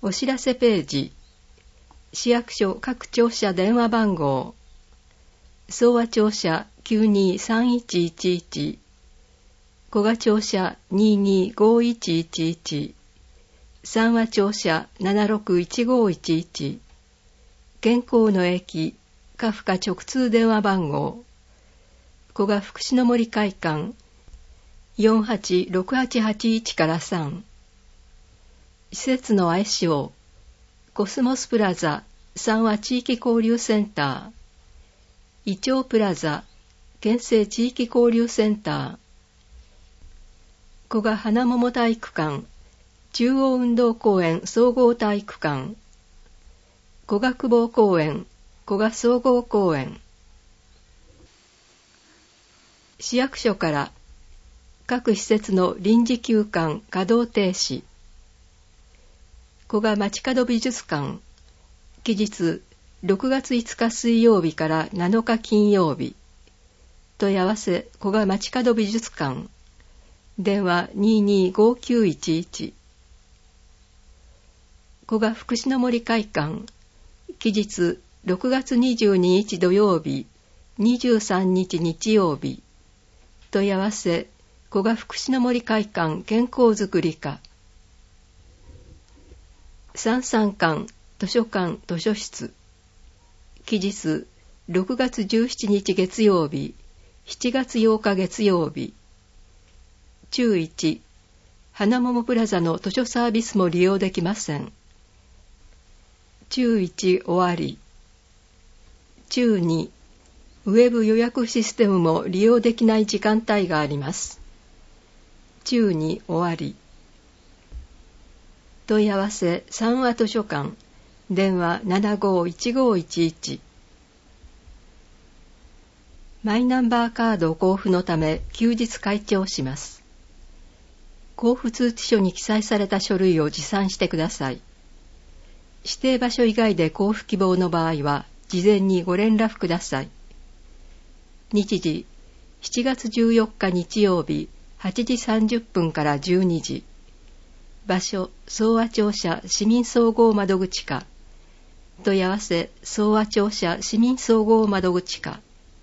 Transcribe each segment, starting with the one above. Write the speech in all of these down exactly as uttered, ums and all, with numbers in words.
お知らせページ、市役所各庁舎電話番号、総和庁舎 きゅうにーさんいちいちいち、古賀庁舎 にーにーごいちいちいち、三和庁舎 ななろくいちごいちいち、健康の駅カフカ直通電話番号、古賀福祉の森会館 よんはちろくはちはちいち からさん、施設の愛称、コスモスプラザ三和地域交流センター、イチョウプラザ県政地域交流センター、古賀花桃体育館中央運動公園総合体育館、古賀久保公園古賀総合公園。市役所から各施設の臨時休館稼働停止、古賀街角美術館期日ろくがついつか水曜日からなのか金曜日、問い合わせ古賀街角美術館、電話 にーにーごきゅういちいち、古賀福祉の森会館期日ろくがつにじゅうににち土曜日にじゅうさんにち日曜日、問い合わせ古賀福祉の森会館健康づくり課、三三館図書館図書室期日ろくがつじゅうしちにち月曜日しちがつようか月曜日、中いち花桃プラザの図書サービスも利用できません。中いち終わり。中にウェブ予約システムも利用できない時間帯があります。中に終わり。問い合わせ三和図書館、電話 ななごいちごいちいち。マイナンバーカード交付のため休日開帳します。交付通知書に記載された書類を持参してください。指定場所以外で交付希望の場合は事前にご連絡ください。日時しちがつじゅうよっか日曜日はちじさんじゅっぷんからじゅうにじ。場所総和庁舎市民総合窓口課、問い合わせ総和庁舎市民総合窓口課。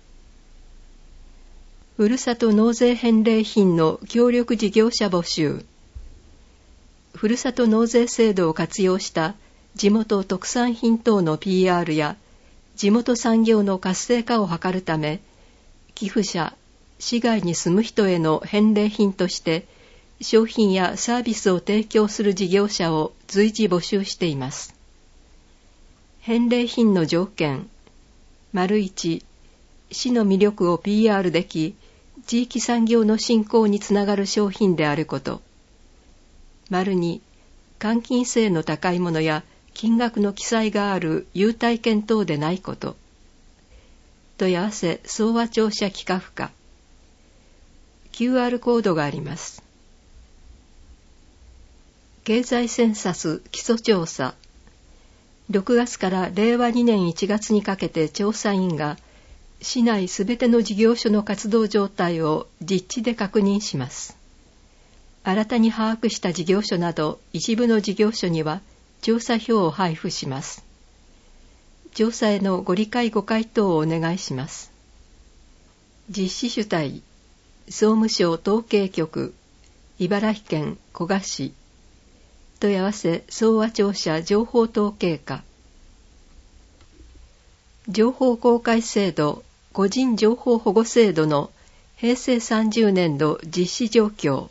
ふるさと納税返礼品の協力事業者募集。ふるさと納税制度を活用した地元特産品等の ピーアール や地元産業の活性化を図るため、寄付者、市外に住む人への返礼品として商品やサービスを提供する事業者を随時募集しています。返礼品の条件、丸一、市の魅力を ピーアール でき、地域産業の振興につながる商品であること。丸二、換金性の高いものや金額の記載がある優待券等でないこと。問い合わせ総和庁舎企画課。キューアール コードがあります。経済センサス基礎調査。ろくがつかられいわにねんいちがつにかけて調査員が市内すべての事業所の活動状態を実地で確認します。新たに把握した事業所など一部の事業所には調査票を配布します。調査へのご理解ご回答をお願いします。実施主体、総務省統計局、茨城県古河市、問い合わせ総和庁舎情報統計課。情報公開制度、個人情報保護制度のへいせいさんじゅうねんど実施状況。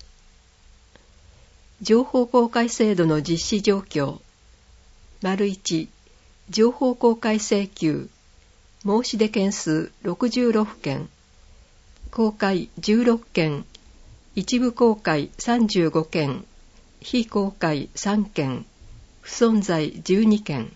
情報公開制度の実施状況。丸一、情報公開請求。申し出件数ろくじゅうろっけん。公開じゅうろっけん。一部公開さんじゅうごけん。非公開さんけん。不存在じゅうにけん。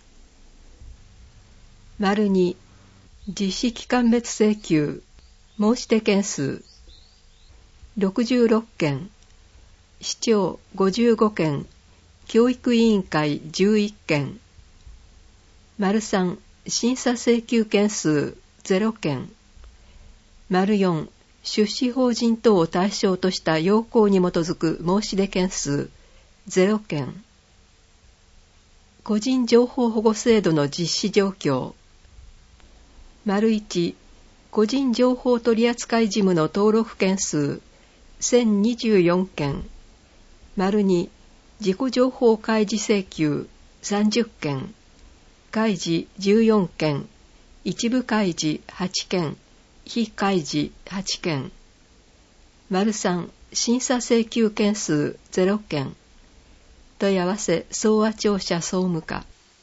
丸二、実施期間別請求。申し出件数ろくじゅうろっけん。市長ごじゅうごけん。教育委員会じゅういっけん。丸三、審査請求件数ゼロけん。丸四、出資法人等を対象とした要項に基づく申し出件数ゼロけん。 個人情報保護制度の実施状況。丸いち、個人情報取扱事務の登録件数せんにじゅうよんけん。丸に、自己情報開示請求さんじゅっけん。開示じゅうよんけん。一部開示はちけん。非開示はちけん。丸さん、審査請求件数ゼロけん。問い合わせ総和庁舎総務課。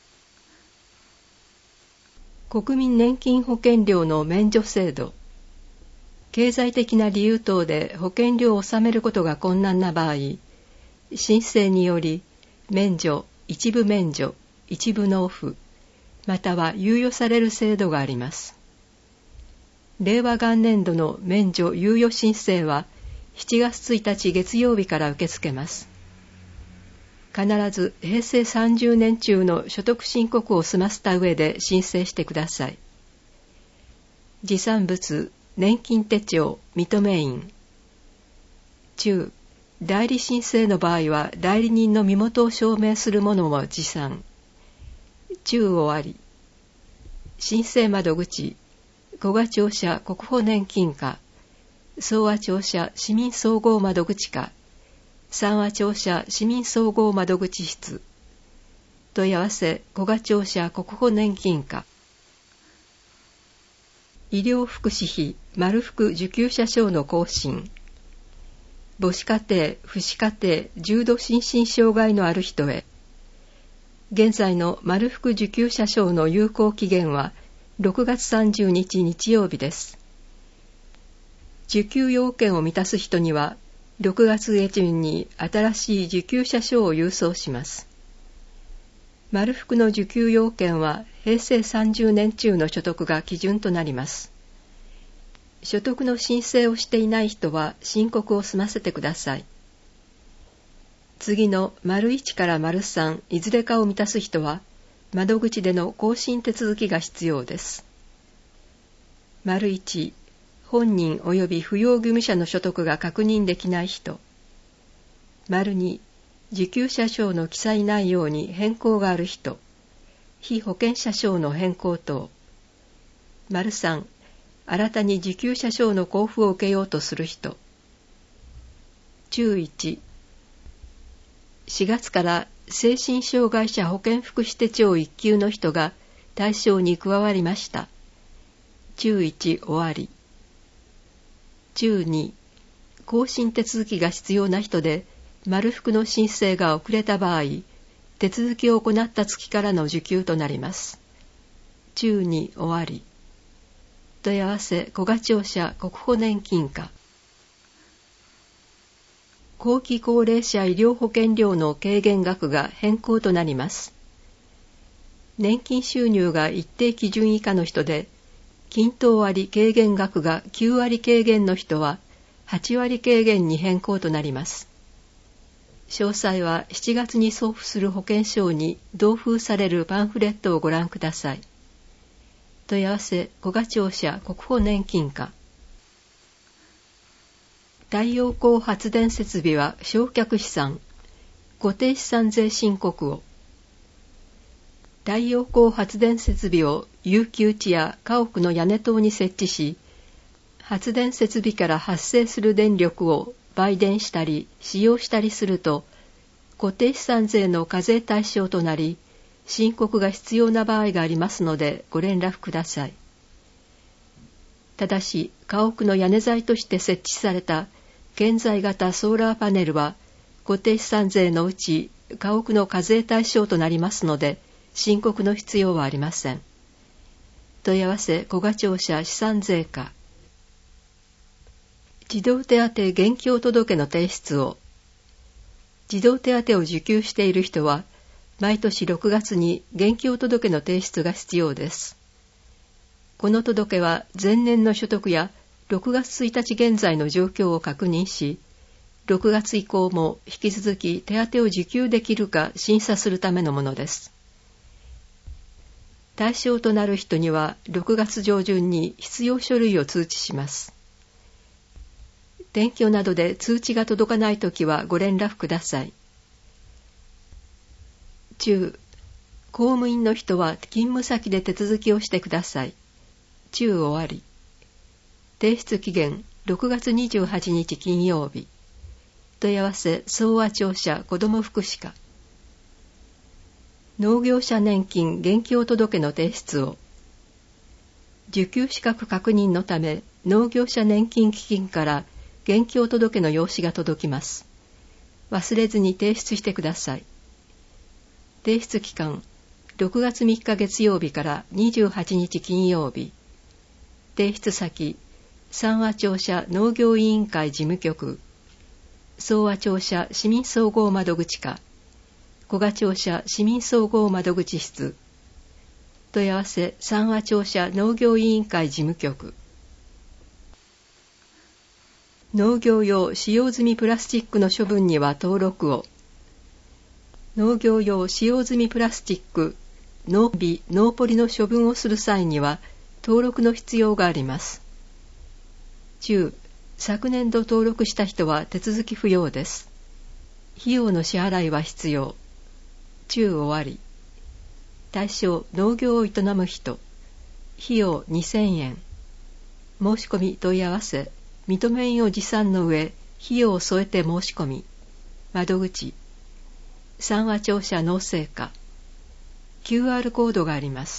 国民年金保険料の免除制度。経済的な理由等で保険料を納めることが困難な場合、申請により免除、一部免除、一部納付、または猶予される制度があります。令和元年度の免除猶予申請はしちがつついたち月曜日から受け付けます。必ずへいせいさんじゅうねん中の所得申告を済ませた上で申請してください。持参物、年金手帳、認め印。中、代理申請の場合は代理人の身元を証明するものも持参。中終わり。申請窓口、古賀庁舎国保年金課、総和庁舎市民総合窓口課、三和庁舎市民総合窓口室。問い合わせ古賀庁舎国保年金課。医療福祉費丸福受給者証の更新。母子家庭、父子家庭、重度心身障害のある人へ。現在の丸福受給者証の有効期限はろくがつさんじゅうにち日曜日です。受給要件を満たす人にはろくがつ下旬に新しい受給者証を郵送します。丸福の受給要件はへいせいさんじゅうねん中の所得が基準となります。所得の申請をしていない人は申告を済ませてください。次の丸いちから丸さんいずれかを満たす人は窓口での更新手続きが必要です。丸いち、本人及び扶養義務者の所得が確認できない人。丸に、受給者証の記載内容に変更がある人。被保険者証の変更等。丸さん、新たに受給者証の交付を受けようとする人。注いち、しがつから精神障害者保健福祉手帳いっ級の人が対象に加わりました。注いち終わり。注に、更新手続きが必要な人で丸福の申請が遅れた場合、手続きを行った月からの受給となります。注に終わり。問い合わせ古賀庁舎国保年金課。後期高齢者医療保険料の軽減額が変更となります。年金収入が一定基準以下の人で、均等割軽減額がきゅうわり軽減の人ははちわり軽減に変更となります。詳細はしちがつに送付する保険証に同封されるパンフレットをご覧ください。問い合わせ古賀庁舎国保年金課。太陽光発電設備は償却資産、固定資産税申告を。太陽光発電設備を遊休地や家屋の屋根等に設置し、発電設備から発生する電力を売電したり使用したりすると、固定資産税の課税対象となり、申告が必要な場合がありますのでご連絡ください。ただし、家屋の屋根材として設置された建材型ソーラーパネルは、固定資産税のうち家屋の課税対象となりますので、申告の必要はありません。問い合わせ古賀庁舎資産税課。児童手当現況届の提出を。児童手当を受給している人は、毎年ろくがつに現況届の提出が必要です。この届は前年の所得やろくがつついたち現在の状況を確認し、ろくがつ以降も引き続き手当を受給できるか審査するためのものです。対象となる人にはろくがつ上旬に必要書類を通知します。転居などで通知が届かないときはご連絡ください。中、 公務員の人は勤務先で手続きをしてください。中終わり。提出期限ろくがつにじゅうはちにち金曜日。問い合わせ総和庁舎子ども福祉課。農業者年金現況届の提出を。受給資格確認のため農業者年金基金から現況届の用紙が届きます。忘れずに提出してください。提出期間ろくがつみっか月曜日からにじゅうはちにち金曜日。提出先三和庁舎農業委員会事務局、総和庁舎市民総合窓口課、古賀庁舎市民総合窓口室。問い合わせ三和庁舎農業委員会事務局。農業用使用済みプラスチックの処分には登録を。農業用使用済みプラスチック、農ビ、農ポリの処分をする際には登録の必要があります。中、昨年度登録した人は手続き不要です。費用の支払いは必要。中終わり。対象農業を営む人。費用にせんえん。申し込み問い合わせ。認め印を持参の上、費用を添えて申し込み。窓口。三和庁舎農政課。キューアール コードがあります。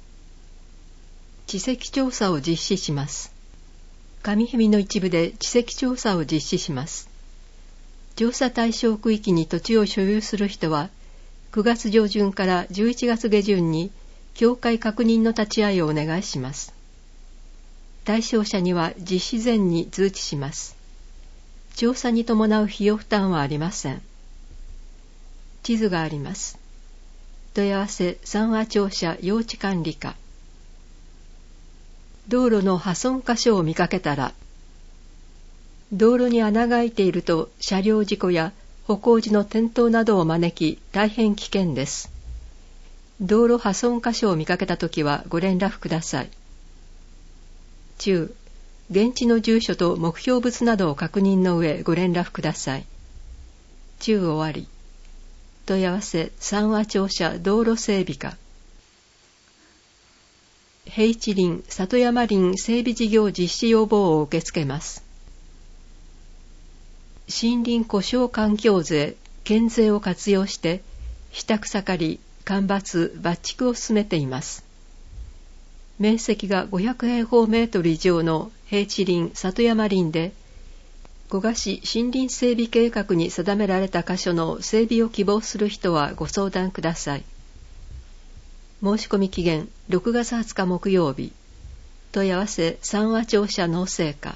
地籍調査を実施します。上氷見の一部で地籍調査を実施します。調査対象区域に土地を所有する人は、くがつ上旬からじゅういちがつ下旬に境界確認の立ち会いをお願いします。対象者には実施前に通知します。調査に伴う費用負担はありません。地図があります。問い合わせ三和庁舎用地管理課。道路の破損箇所を見かけたら、道路に穴が開いていると車両事故や歩行時の転倒などを招き大変危険です。道路破損箇所を見かけたときはご連絡ください。中、現地の住所と目標物などを確認の上ご連絡ください。中終わり。問い合わせ三和庁舎道路整備課。平地林里山林整備事業実施要望を受け付けます。森林故障環境税、県税を活用して下草刈り、間伐、抜竹を進めています。面積がごひゃくへいほうメートル以上の平地林里山林で、古賀市森林整備計画に定められた箇所の整備を希望する人はご相談ください。申し込み期限ろくがつはつか木曜日。問い合わせ三和庁舎農政課。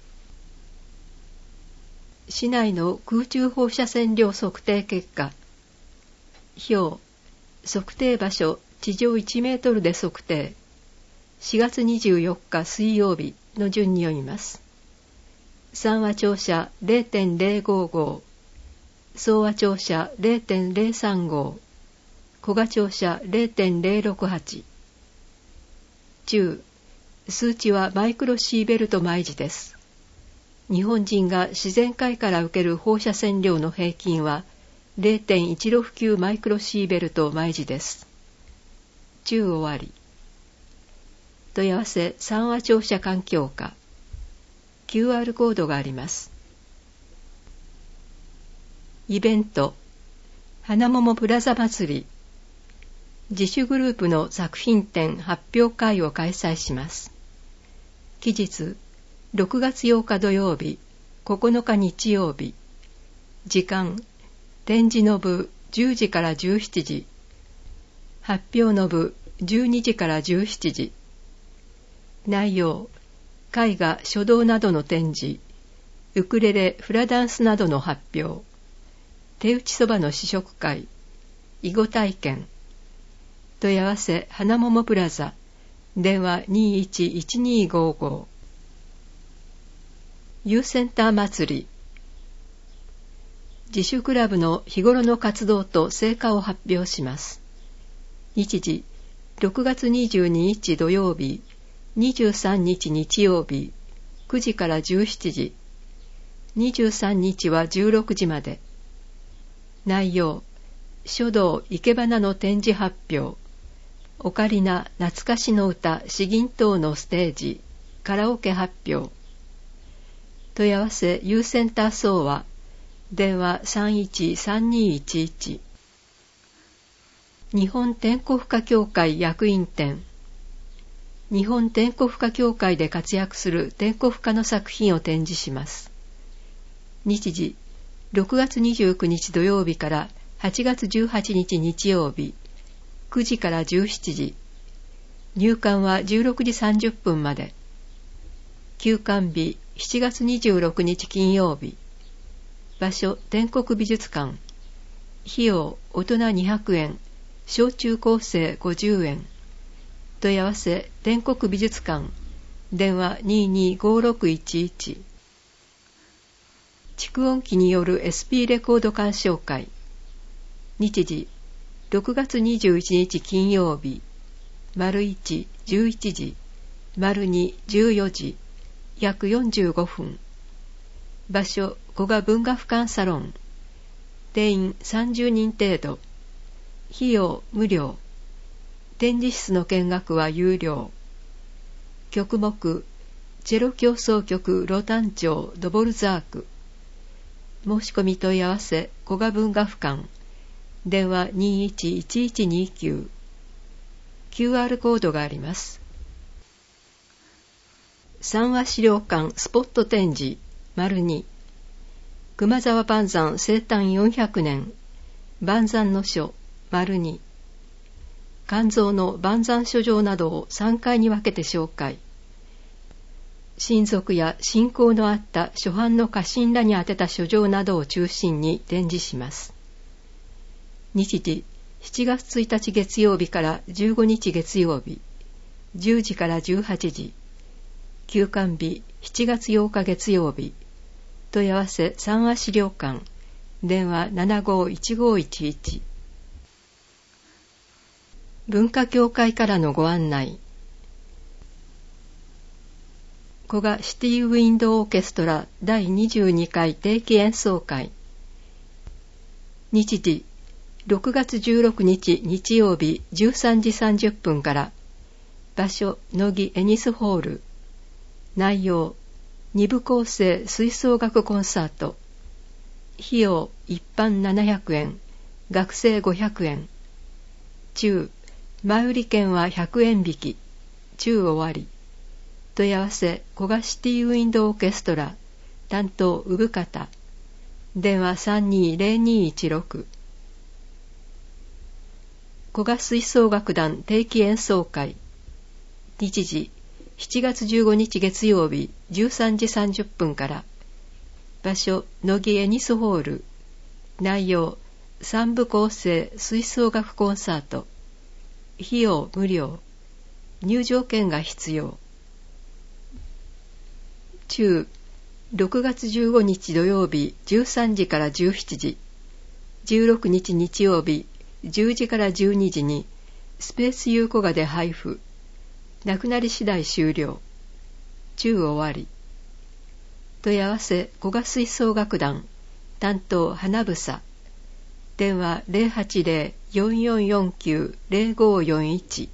市内の空中放射線量測定結果。表、測定場所地上いちメートルで測定。しがつにじゅうよっか水曜日の順に読みます。三和庁舎 れいてんれいごご、総和庁舎 れいてんれいさんご、古賀庁舎 れいてんれいろくはち。中、数値はマイクロシーベルト毎時です。日本人が自然界から受ける放射線量の平均は れいてんいちろくきゅうマイクロシーベルト毎時です。中終わり。問い合わせ三和庁舎環境課。キューアール コードがあります。イベント、花桃プラザ祭り。自主グループの作品展発表会を開催します。期日、ろくがつようか土曜日、ここのか日曜日。時間、展示の部じゅうじからじゅうしちじ。発表の部じゅうにじからじゅうしちじ。内容、絵画、書道などの展示、ウクレレ、フラダンスなどの発表、手打ちそばの試食会、囲碁体験。問い合わせ花桃プラザ、電話 にいちいちにごご。ユーセンター祭り。自主クラブの日頃の活動と成果を発表します。日時、ろくがつにじゅうににち土曜日、にじゅうさんにち日曜日、くじからじゅうしちじ。にじゅうさんにちはじゅうろくじまで。内容、 書道生け花の展示発表、オカリナ懐かしの歌詩吟等のステージ、カラオケ発表。問い合わせ U センター総和、電話 さんいちさんにいちいち。日本天候負荷協会役員展。日本天候負荷協会で活躍する天候負荷の作品を展示します。日時、ろくがつにじゅうくにち土曜日からはちがつじゅうはちにち日曜日、くじからじゅうしちじ。入館はじゅうろくじさんじゅっぷんまで。休館日、しちがつにじゅうろくにち金曜日。場所、天国美術館。費用、大人にひゃくえん、小中高生ごじゅうえん。問い合わせ、天国美術館。電話 にーにーごーろくいちいち。蓄音機による エスピー レコード鑑賞会。日時、ろくがつにじゅういちにち金曜日、丸いち、じゅういちじ、丸に、じゅうよじ、約よんじゅうごふん。場所、古賀文学館サロン。定員さんじゅうにん程度。費用無料。展示室の見学は有料。曲目、チェロ協奏曲ロタン調ドボルザーク。申し込み問い合わせ、古賀文学館。電話 にーいちいちいちにきゅう。キューアール コードがあります。三和資料館スポット展示、丸に。熊沢万山生誕よんひゃくねん。万山の書、丸に。肝臓の万山書状などをさんかいに分けて紹介。親族や親交のあった初版の家臣らに宛てた書状などを中心に展示します。日時、しちがつついたち月曜日からじゅうごにち月曜日、じゅうじからじゅうはちじ。休館日、しちがつようか月曜日。問い合わせ三和資料館。電話 ななごーいちごーいちいち。文化協会からのご案内。古賀シティウィンドオーケストラだいにじゅうにかい定期演奏会。日時、ろくがつじゅうろくにち日曜日じゅうさんじさんじゅっぷんから。場所、乃木エニスホール。内容、二部構成吹奏楽コンサート。費用、一般ななひゃくえん、学生ごひゃくえん。中、前売り券はひゃくえん引き、中終わり。問い合わせ、古賀シティウィンドオーケストラ、担当、産方。電話 さんにーぜろにーいちろく。古賀吹奏楽団定期演奏会。日時、しちがつじゅうごにち月曜日じゅうさんじさんじゅっぷんから。場所、乃木エニスホール。内容、三部構成吹奏楽コンサート。費用無料。入場券が必要。中、ろくがつじゅうごにち土曜日じゅうさんじからじゅうしちじ。じゅうろくにち日曜日じゅうじからじゅうにじにスペースユー古賀で配布。なくなり次第終了。中終わり。問い合わせ古賀吹奏楽団担当花房。電話 ゼロはちゼロ よんよんよんきゅう ゼロごよんいち。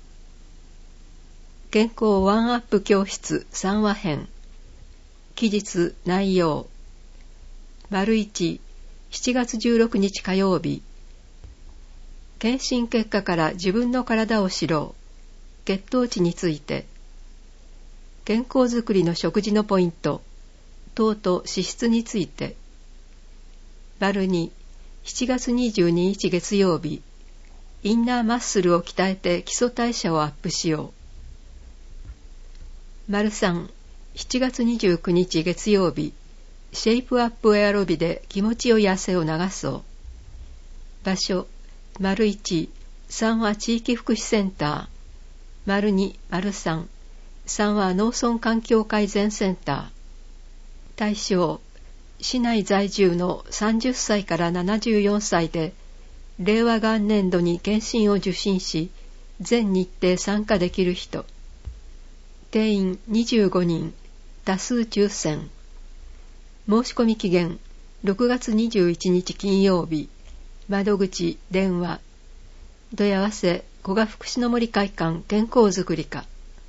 健康ワンアップ教室三話編。期日内容。丸いち、しちがつじゅうろくにち火曜日。検診結果から自分の体を知ろう。血糖値について。健康づくりの食事のポイント。糖と脂質について。丸に、しちがつにじゅうににち月曜日。インナーマッスルを鍛えて基礎代謝をアップしよう。丸さん、しちがつにじゅうくにち月曜日。シェイプアップエアロビで気持ちよい汗を流そう。場所、丸いち、三和地域福祉センター。丸に、丸さん、三和農村環境改善センター。対象、市内在住のさんじゅっさいからななじゅうよんさいで、令和元年度に検診を受診し、全日程参加できる人。定員にじゅうごにん、多数抽選。申し込み期限、ろくがつにじゅういちにち金曜日、 窓口電話。問い合わせ古賀福祉の森会館健康づくり課。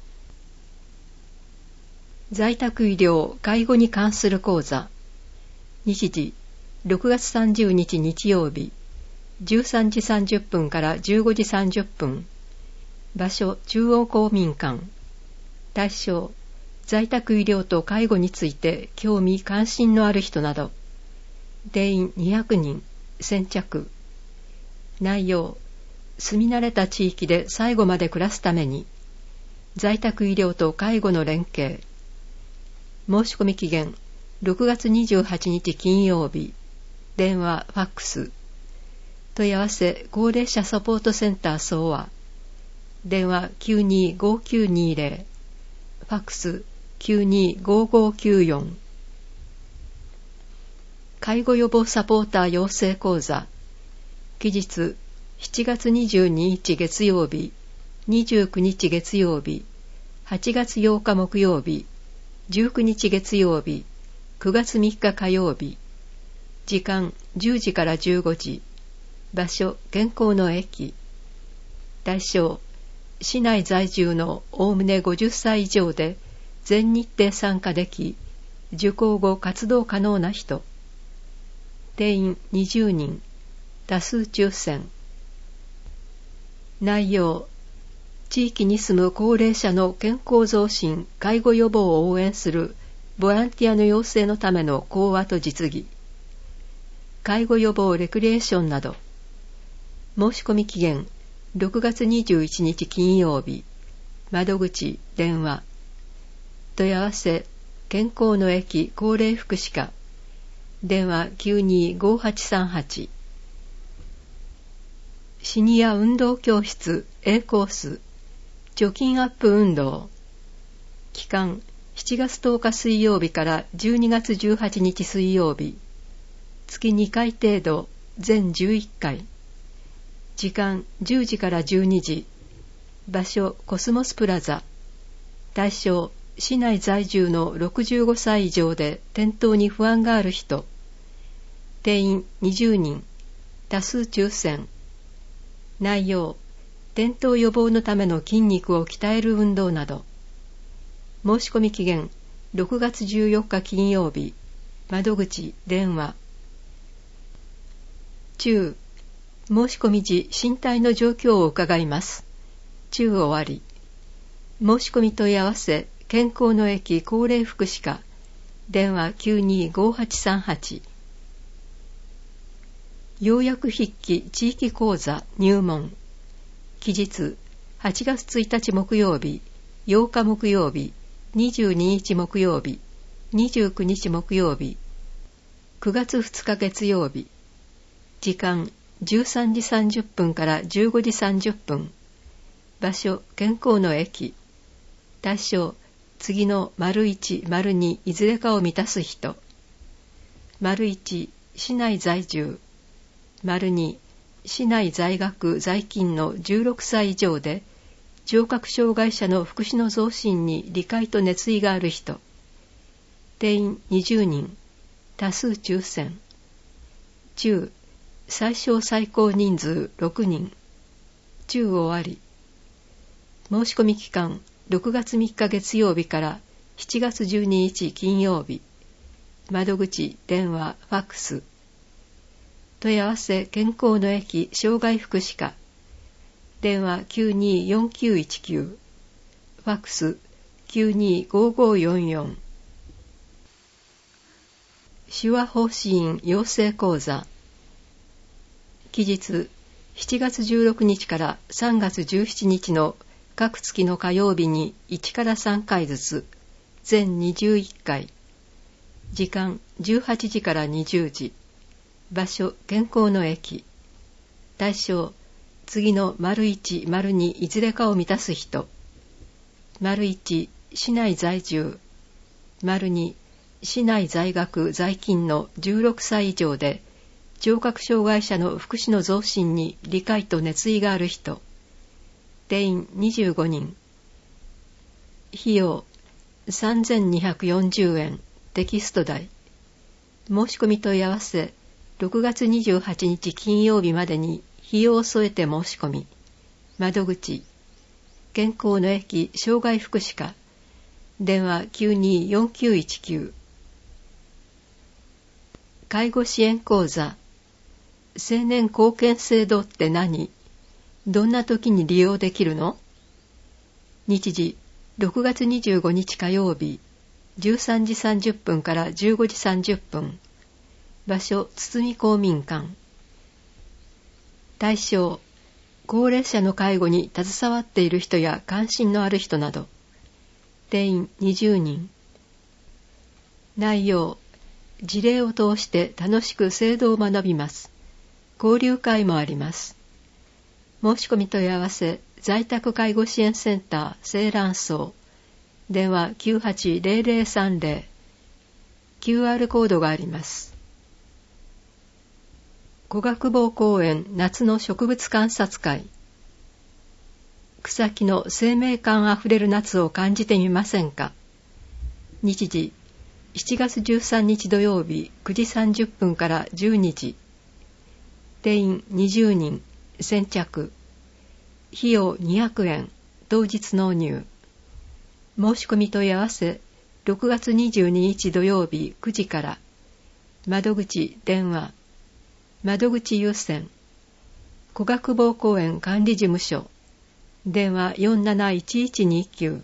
在宅医療介護に関する講座。日時ろくがつさんじゅうにち日曜日じゅうさんじさんじゅっぷんからじゅうごじさんじゅっぷん。場所中央公民館。対象在宅医療と介護について興味関心のある人など。定員にひゃくにん。先着。内容住み慣れた地域で最後まで暮らすために在宅医療と介護の連携。申し込み期限ろくがつにじゅうはちにち金曜日。電話ファックス。問い合わせ高齢者サポートセンター総和。電話 きゅうにーごーきゅうにーぜろ。ファックス きゅうにーごーごーきゅうよん。介護予防サポーター養成講座。期日しちがつにじゅうににち月曜日、にじゅうくにち月曜日、はちがつようか木曜日、じゅうくにち月曜日、くがつみっか火曜日。時間じゅうじからじゅうごじ。場所健康の駅。対象市内在住のおおむねごじゅっさい以上で全日程参加でき、受講後活動可能な人。定員にじゅうにん。多数抽選。内容地域に住む高齢者の健康増進、介護予防を応援するボランティアの養成のための講話と実技。介護予防レクリエーションなど。申し込み期限ろくがつにじゅういちにち金曜日。窓口電話。問い合わせ健康の駅高齢福祉課。電話 きゅうにーごーはちさんはち。シニア運動教室 A コース貯金アップ運動。期間しちがつとおか水曜日からじゅうにがつじゅうはちにち水曜日。月にかい程度全じゅういっかい。時間じゅうじからじゅうにじ。場所コスモスプラザ。対象市内在住のろくじゅうごさい以上で転倒に不安がある人。定員にじゅうにん。多数抽選。内容転倒予防のための筋肉を鍛える運動など。申し込み期限ろくがつじゅうよっか金曜日。窓口電話。中申し込み時身体の状況を伺います。中終わり。申し込み問い合わせ健康の駅高齢福祉課。電話 きゅうにーごーはちさんはち。要約筆記地域講座入門。期日はちがつついたち木曜日、ようか木曜日、にじゅうににち木曜日、にじゅうくにち木曜日、くがつふつか月曜日。時間じゅうさんじさんじゅっぷんからじゅうごじさんじゅっぷん。場所健康の駅。対象次の丸いち、丸にいずれかを満たす人。丸いち市内在住。丸に市内在学在勤のじゅうろくさい以上で聴覚障害者の福祉の増進に理解と熱意がある人。定員にじゅうにん。多数抽選。中最小最高人数ろくにん。中終わり。申し込み期間ろくがつみっか月曜日からしちがつじゅうににち金曜日。窓口電話ファックス。問い合わせ健康の駅障害福祉課。電話 きゅうにーよんきゅういちきゅう。ファックス きゅうにーごーごーよんよん。手話奉仕員養成講座。期日しちがつじゅうろくにちからさんがつじゅうしちにちの各月の火曜日にいちからさんかいずつ全にじゅういっかい。時間じゅうはちじからにじゅうじ。場所健康の駅。対象次の丸いち、丸にいずれかを満たす人。丸いち市内在住。丸に市内在学在勤のじゅうろくさい以上で聴覚障害者の福祉の増進に理解と熱意がある人。定員にじゅうごにん。費用さんぜんにひゃくよんじゅうえん。テキスト代。申し込み問い合わせろくがつにじゅうはちにち金曜日までに費用を添えて申し込み、窓口、健康の駅障害福祉課、電話 きゅうにーよんきゅういちきゅう。介護支援講座、青年貢献制度って何？どんな時に利用できるの？日時、ろくがつにじゅうごにち火曜日、じゅうさんじさんじゅっぷんからじゅうごじさんじゅっぷん。場所、堤公民館。対象、高齢者の介護に携わっている人や関心のある人など。定員にじゅうにん。内容、事例を通して楽しく制度を学びます。交流会もあります。申し込み問い合わせ、在宅介護支援センター青蘭荘。電話 きゅうはちゼロゼロさんゼロ。キューアール コードがあります。古学坊公園夏の植物観察会。草木の生命感あふれる夏を感じてみませんか？日時、しちがつじゅうさんにち土曜日くじさんじゅっぷんからじゅうにじ。定員にじゅうにん、先着。費用にひゃくえん、当日納入。申し込み問い合わせ、ろくがつにじゅうににち土曜日くじから。窓口電話。窓口優先。古学坊公園管理事務所。電話 よんなないちいちにきゅう。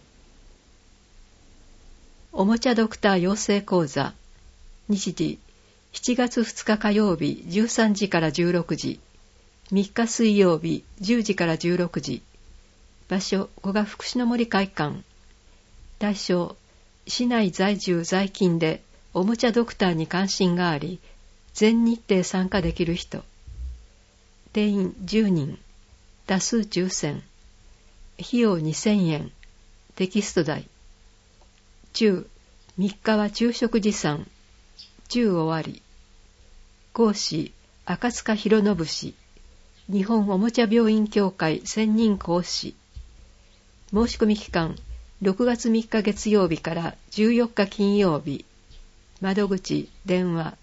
おもちゃドクター養成講座。日時、しちがつふつか火曜日じゅうさんじからじゅうろくじ。みっか水曜日じゅうじからじゅうろくじ。場所、古賀福祉の森会館。対象、市内在住在勤でおもちゃドクターに関心があり、全日程参加できる人。定員じゅうにん。多数抽選。費用にせんえん。テキスト代。中、みっかは昼食持参。中終わり。講師、赤塚博信氏。日本おもちゃ病院協会専任講師。申し込み期間、ろくがつみっか月曜日からじゅうよっか金曜日。窓口、電話。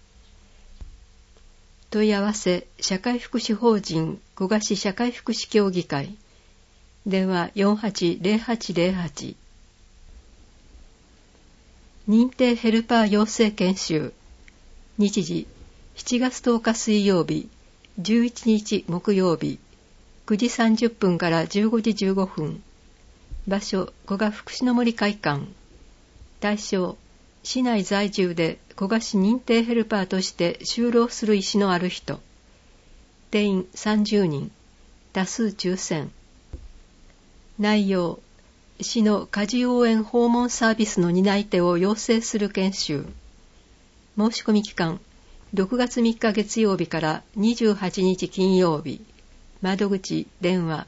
問い合わせ、社会福祉法人古賀市社会福祉協議会。電話 よんはちゼロはちゼロはち。認定ヘルパー養成研修。日時、しちがつとおか水曜日、じゅういちにち木曜日、くじさんじゅっぷんからじゅうごじじゅうごふん。場所、古賀福祉の森会館。対象、市内在住で古賀市認定ヘルパーとして就労する意思のある人。定員さんじゅうにん。多数抽選。内容、市の家事応援訪問サービスの担い手を養成する研修。申し込み期間、ろくがつみっか月曜日からにじゅうはちにち金曜日。窓口、電話。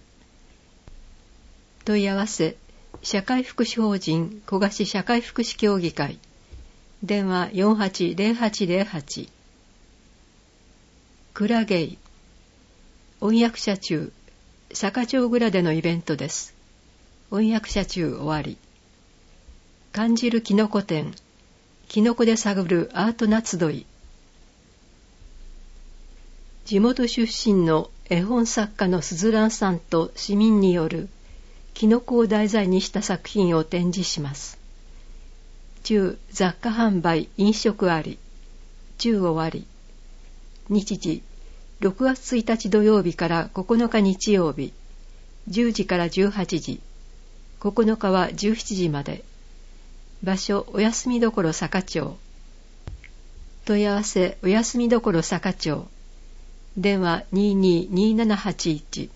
問い合わせ、社会福祉法人古賀市社会福祉協議会。電話 よんはちゼロはちゼロはち。蔵芸。音訳者中、坂町蔵でのイベントです。音訳者中終わり。感じるきのこ展。きのこで探るアート夏どい。地元出身の絵本作家のすずらんさんと市民によるきのこを題材にした作品を展示します。中、雑貨販売、飲食あり。中終わり。日時、ろくがつついたち土曜日からここのか日曜日、じゅうじからじゅうはちじ。ここのかはじゅうしちじまで。場所、お休みどころ坂町。問い合わせ、お休みどころ坂町。電話 にーにーにーななはちいち。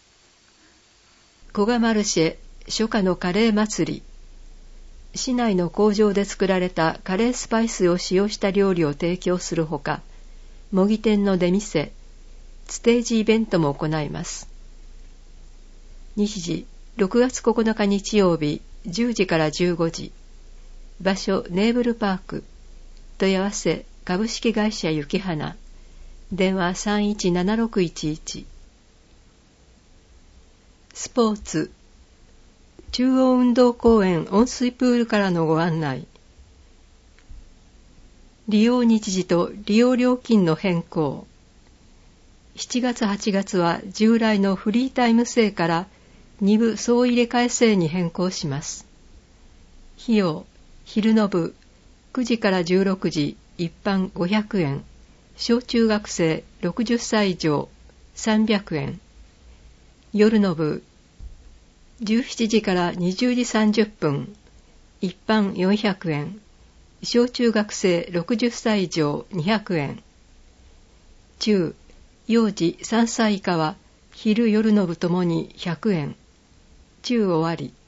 古賀マルシェ初夏のカレー祭り。市内の工場で作られたカレースパイスを使用した料理を提供するほか、模擬店の出店、ステージイベントも行います。日時、ろくがつここのか日曜日、じゅうじからじゅうごじ。場所、ネーブルパーク。問い合わせ、株式会社雪花。電話さんいちななろくいちいち。スポーツ。中央運動公園温水プールからのご案内。 利用日時と利用料金の変更。しちがつはちがつは従来のフリータイム制からに部総入れ替え制に変更します。費用、昼の部、くじからじゅうろくじ、一般ごひゃくえん、小中学生ろくじゅっさい以上さんびゃくえん。夜の部、じゅうしちじからにじゅうじさんじゅっぷん、一般よんひゃくえん、小中学生ろくじゅっさい以上にひゃくえん。中、幼児さんさい以下は昼夜の部ともにひゃくえん。中終わり。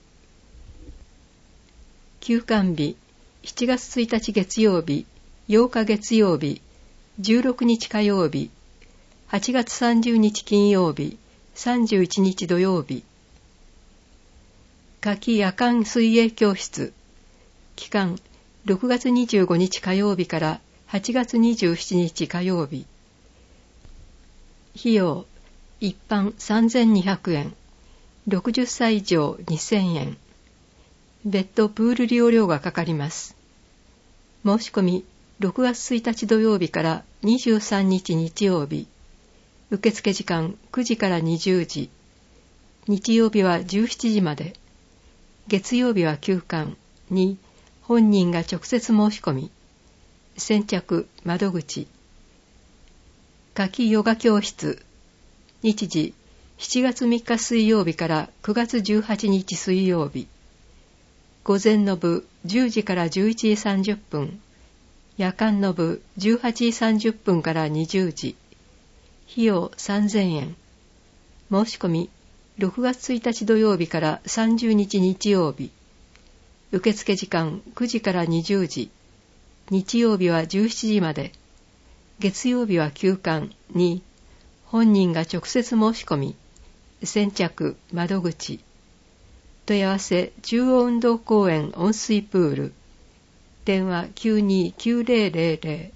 休館日、しちがつついたち月曜日、ようか月曜日、じゅうろくにち火曜日、はちがつさんじゅうにち金曜日、さんじゅういちにち土曜日。夏季夜間水泳教室。期間、ろくがつにじゅうごにち火曜日からはちがつにじゅうしちにち火曜日。費用、一般さんぜんにひゃくえん、ろくじゅっさい以上にせんえん。別途プール利用料がかかります。申し込み、ろくがつついたち土曜日からにじゅうさんにち日曜日。受付時間くじからにじゅうじ。日曜日はじゅうしちじまで。月曜日は休館に、本人が直接申し込み。先着窓口。夏季ヨガ教室。日時、しちがつみっか水曜日からくがつじゅうはちにち水曜日。午前の部じゅうじからじゅういちじさんじゅっぷん。夜間の部じゅうはちじさんじゅっぷんからにじゅうじ。費用さんぜんえん。申し込み、ろくがつついたち土曜日からさんじゅうにち日曜日。受付時間くじからにじゅうじ。日曜日はじゅうしちじまで。月曜日は休館に、本人が直接申し込み。先着窓口。問い合わせ中央運動公園温水プール。電話 きゅうにきゅうぜろぜろぜろ。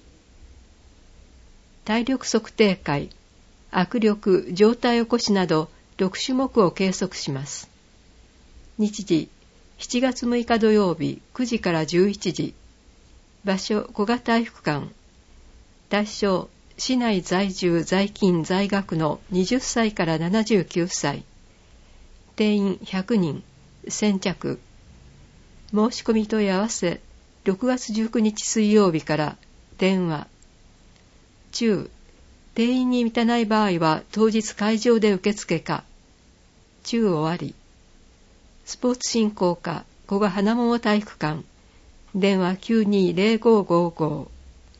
体力測定会、握力、上体起こしなどろくしゅもくを計測します。日時、しちがつむいか土曜日くじからじゅういちじ。場所、小賀体育館。対象、市内在住在勤在学のはたちからななじゅうきゅうさい。定員ひゃくにん、先着。申し込み問い合わせ、ろくがつじゅうくにち水曜日から電話。中、定員に満たない場合は当日会場で受付か。中終わり。スポーツ振興課、古賀花桃体育館。電話 きゅうにぜろごごご。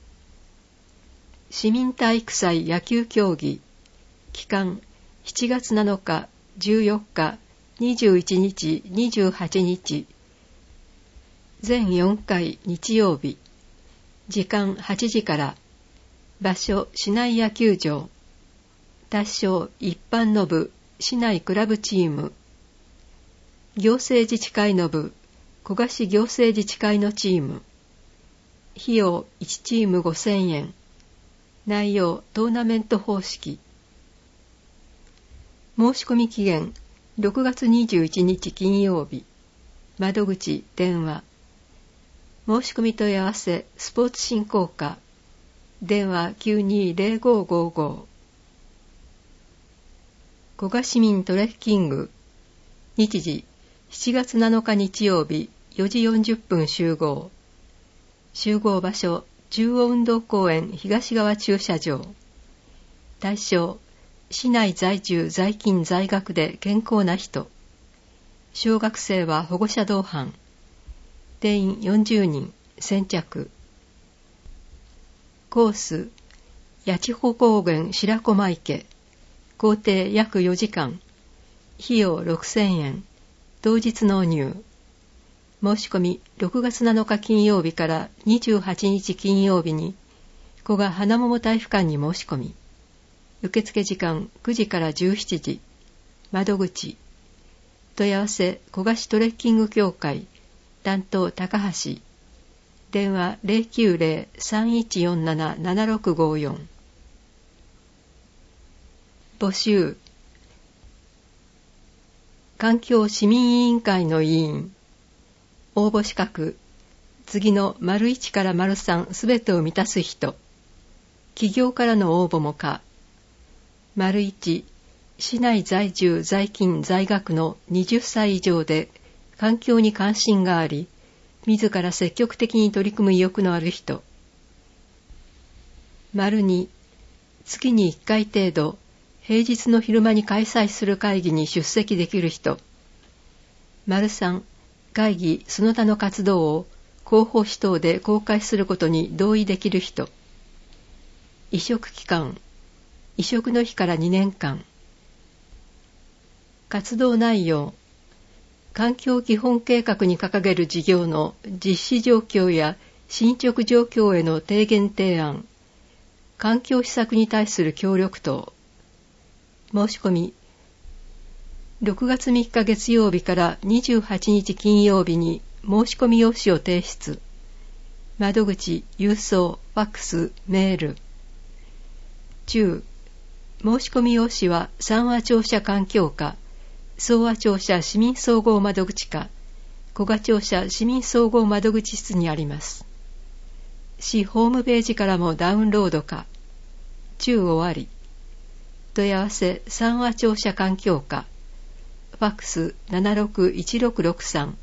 市民体育祭野球競技。期間、しちがつなのか、じゅうよっか、にじゅういちにち、にじゅうはちにち。全よんかい日曜日。時間はちじから。場所、市内野球場。対象、一般の部、市内クラブチーム。行政自治会の部、古賀市行政自治会のチーム。費用いちチームごせんえん。内容、トーナメント方式。申し込み期限、ろくがつにじゅういちにち金曜日。窓口、電話。申し込み問い合わせ、スポーツ振興課。電話 きゅうにぜろごごご。古賀市民トレッキング。日時、しちがつなのか日曜日、よじよんじゅっぷん集合。集合場所、中央運動公園東側駐車場。対象、市内在住在勤在学で健康な人。小学生は保護者同伴。定員よんじゅうにん、先着。コース、八千穂高原白駒池。行程約よじかん。費用ろくせんえん。当日納入。申し込みろくがつなのか金曜日からにじゅうはちにち金曜日に、古賀花桃体育館に申し込み。受付時間くじからじゅうしちじ。窓口。問い合わせ古賀市トレッキング協会。担当高橋。電話 ゼロきゅうゼロ さんいちよんなな ななろくごよん。募集。環境市民委員会の委員。応募資格、 次の丸いちから丸さんすべてを満たす人。企業からの応募も可。丸いち、市内在住在勤在学のはたち以上で環境に関心があり、自ら積極的に取り組む意欲のある人。丸に、月にいっかい程度、平日の昼間に開催する会議に出席できる人。丸さん、会議その他の活動を広報誌等で公開することに同意できる人。委嘱期間、委嘱の日からにねんかん。活動内容、環境基本計画に掲げる事業の実施状況や進捗状況への提言提案、環境施策に対する協力等。申し込み、ろくがつみっか月曜日からにじゅうはちにち金曜日に申し込み用紙を提出。窓口、郵送、ファックス、メール。中、申し込み用紙は三和庁舎環境課、総和庁舎市民総合窓口課、古賀庁舎市民総合窓口室にあります。市ホームページからもダウンロード可。中終わり。問い合わせ三和庁舎環境課。ファックスななろくいちろくろくさん。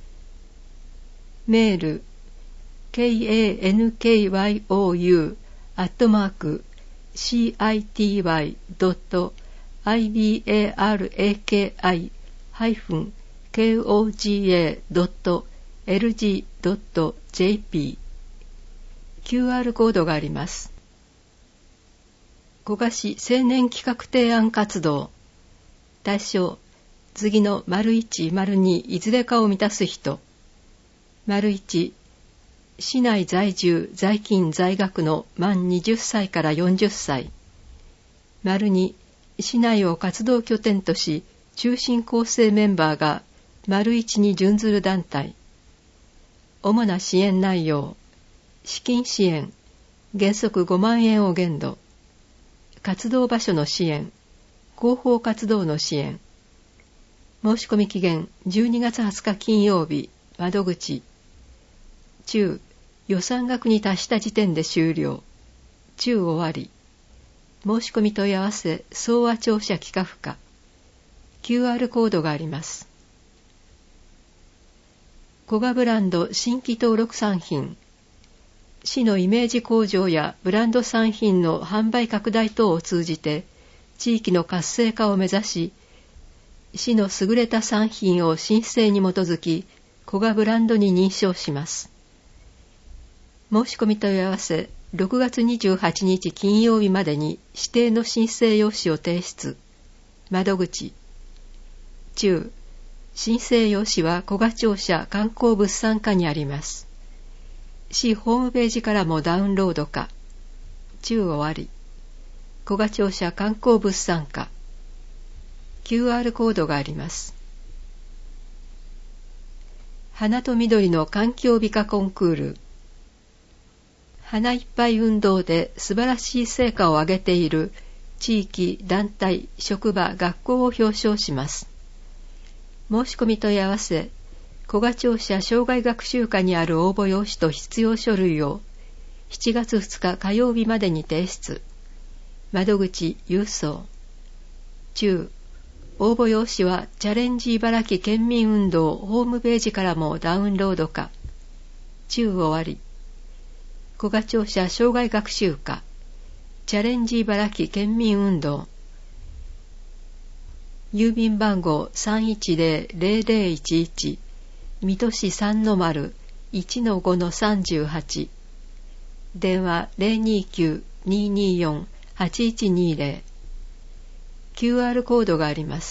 メール ケーエーエヌケーワイオーユー アットマーク シーアイティーワイ ドット アイビーエーアールエーケーアイ ハイフン ケーオージーエー ドット エルジー ドット ジェーピー キューアール コードがあります。古賀市青年企画提案活動。対象、次の丸いち、丸にいずれかを満たす人。丸いち、市内在住、在勤、在学の満はたちからよんじゅっさい。丸に、市内を活動拠点とし、中心構成メンバーが丸いちに準ずる団体。主な支援内容、資金支援、原則ごまんえんを限度。活動場所の支援、広報活動の支援。申し込み期限じゅうにがつはつか金曜日、窓口。中、予算額に達した時点で終了。中終わり。申し込み問い合わせ、総和庁舎企画課。キューアール コードがあります。古賀ブランド新規登録産品。市のイメージ向上やブランド産品の販売拡大等を通じて、地域の活性化を目指し、市の優れた産品を申請に基づき、古賀ブランドに認証します。申し込み問い合わせ、ろくがつにじゅうはちにち金曜日までに指定の申請用紙を提出。窓口。中、申請用紙は古賀庁舎観光物産課にあります。市ホームページからもダウンロード可。中終わり。古賀庁舎観光物産課。キューアール コードがあります。花と緑の環境美化コンクール。花いっぱい運動で素晴らしい成果を上げている地域、団体、職場、学校を表彰します。申し込み問い合わせ、古賀庁舎障害学習課にある応募用紙と必要書類をしちがつふつか火曜日までに提出。窓口、郵送。中、応募用紙はチャレンジ茨城県民運動ホームページからもダウンロード可。中終わり。古賀庁舎障害学習課、チャレンジ茨城県民運動。郵便番号 さんいちゼロ ゼロゼロいちいち、水戸市 さんの丸 いちのごのさんじゅうはち。電話 ゼロにきゅう にーにーよん はちいちにーゼロ。キューアール コードがあります。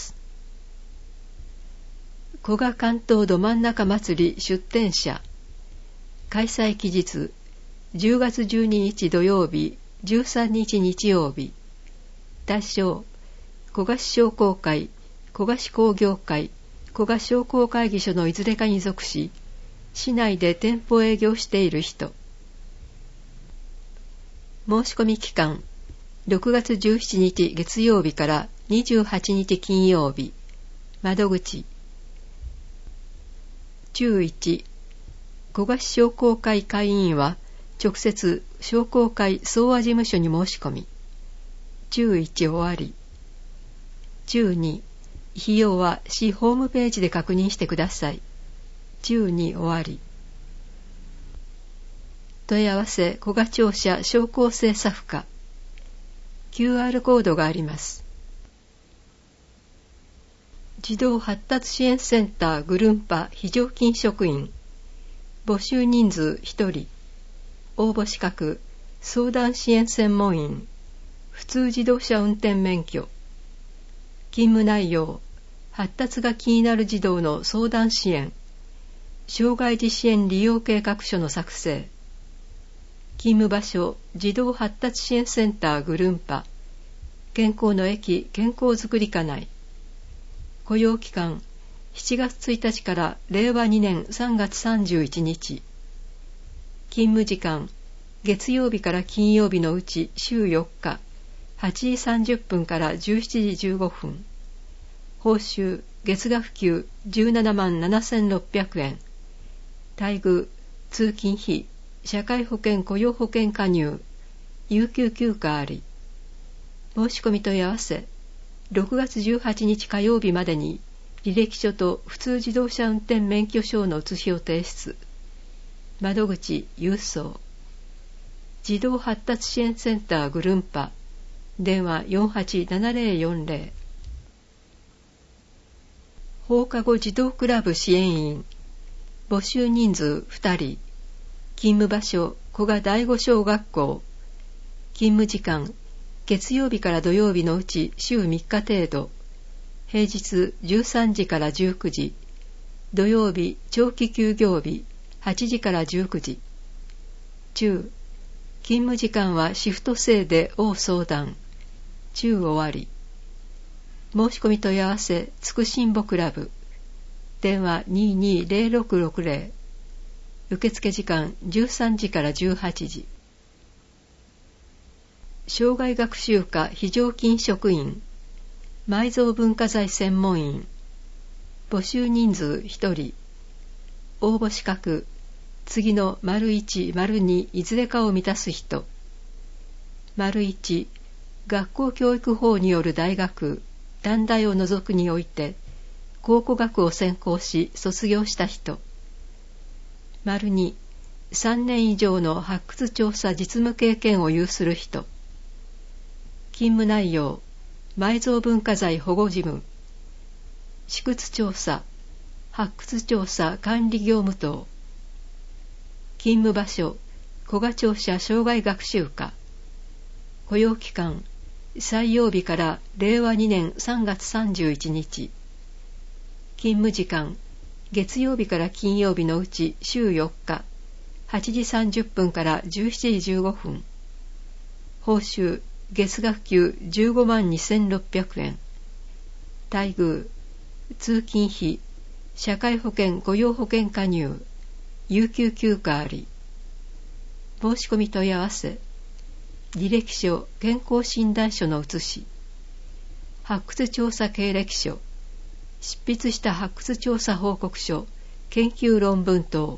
古賀関東ど真ん中祭り出店者。開催期日、じゅうがつじゅうににち土曜日、じゅうさんにち日曜日。対象、古賀市商工会、古賀市工業会、古賀商工会議所のいずれかに属し、市内で店舗営業している人。申し込み期間、ろくがつじゅうしちにち月曜日からにじゅうはちにち金曜日。窓口。中いち、 古河市商工会会員は直接商工会総和事務所に申し込み。じゅういち終わり。じゅうに費用は市ホームページで確認してください。じゅうに終わり。問い合わせ古河庁舎商工政作課。キューアール コードがあります。児童発達支援センターぐるんぱ非常勤職員。募集人数ひとり。応募資格相談支援専門員。普通自動車運転免許。勤務内容発達が気になる児童の相談支援。障害児支援利用計画書の作成。勤務場所児童発達支援センターぐるんぱ。健康の駅健康づくり課内。雇用期間しちがつついたちかられいわにねんさんがつさんじゅういちにち。勤務時間月曜日から金曜日のうち週よっかはちじさんじゅっぷんからじゅうしちじじゅうごふん。報酬月額給じゅうななまんななせんろっぴゃくえん。待遇通勤費社会保険雇用保険加入有給休暇あり。申し込み問い合わせろくがつじゅうはちにち火曜日までに履歴書と普通自動車運転免許証の写しを提出。窓口郵送。児童発達支援センターぐるんぱ。電話 よんはちななぜろよんぜろ。放課後児童クラブ支援員。募集人数ふたり。勤務場所古賀第五小学校。勤務時間月曜日から土曜日のうち週みっか程度。平日じゅうさんじからじゅうくじ。土曜日長期休業日はちじからじゅうくじ。中勤務時間はシフト制で応相談。中終わり。申し込み問い合わせつくしんぼクラブ。電話 にーにーぜろろくろくぜろ。受付時間じゅうさんじからじゅうはちじ。障害学習課非常勤職員。埋蔵文化財専門員。募集人数ひとり。応募資格次の いち、に いずれかを満たす人。いち学校教育法による大学短大を除くにおいて考古学を専攻し卒業した人。にさんねん以上の発掘調査実務経験を有する人。勤務内容埋蔵文化財保護事務。試掘調査発掘調査管理業務等。勤務場所古賀庁舎障害学習課。雇用期間採用日かられいわにねんさんがつさんじゅういちにち。勤務時間月曜日から金曜日のうち週よっかはちじさんじゅっぷんからじゅうしちじじゅうごふん。報酬月額給じゅうごまんにせんろっぴゃくえん。待遇通勤費社会保険雇用保険加入有給休暇あり。申し込み問い合わせ履歴書健康診断書の写し。発掘調査経歴書執筆した発掘調査報告書研究論文等。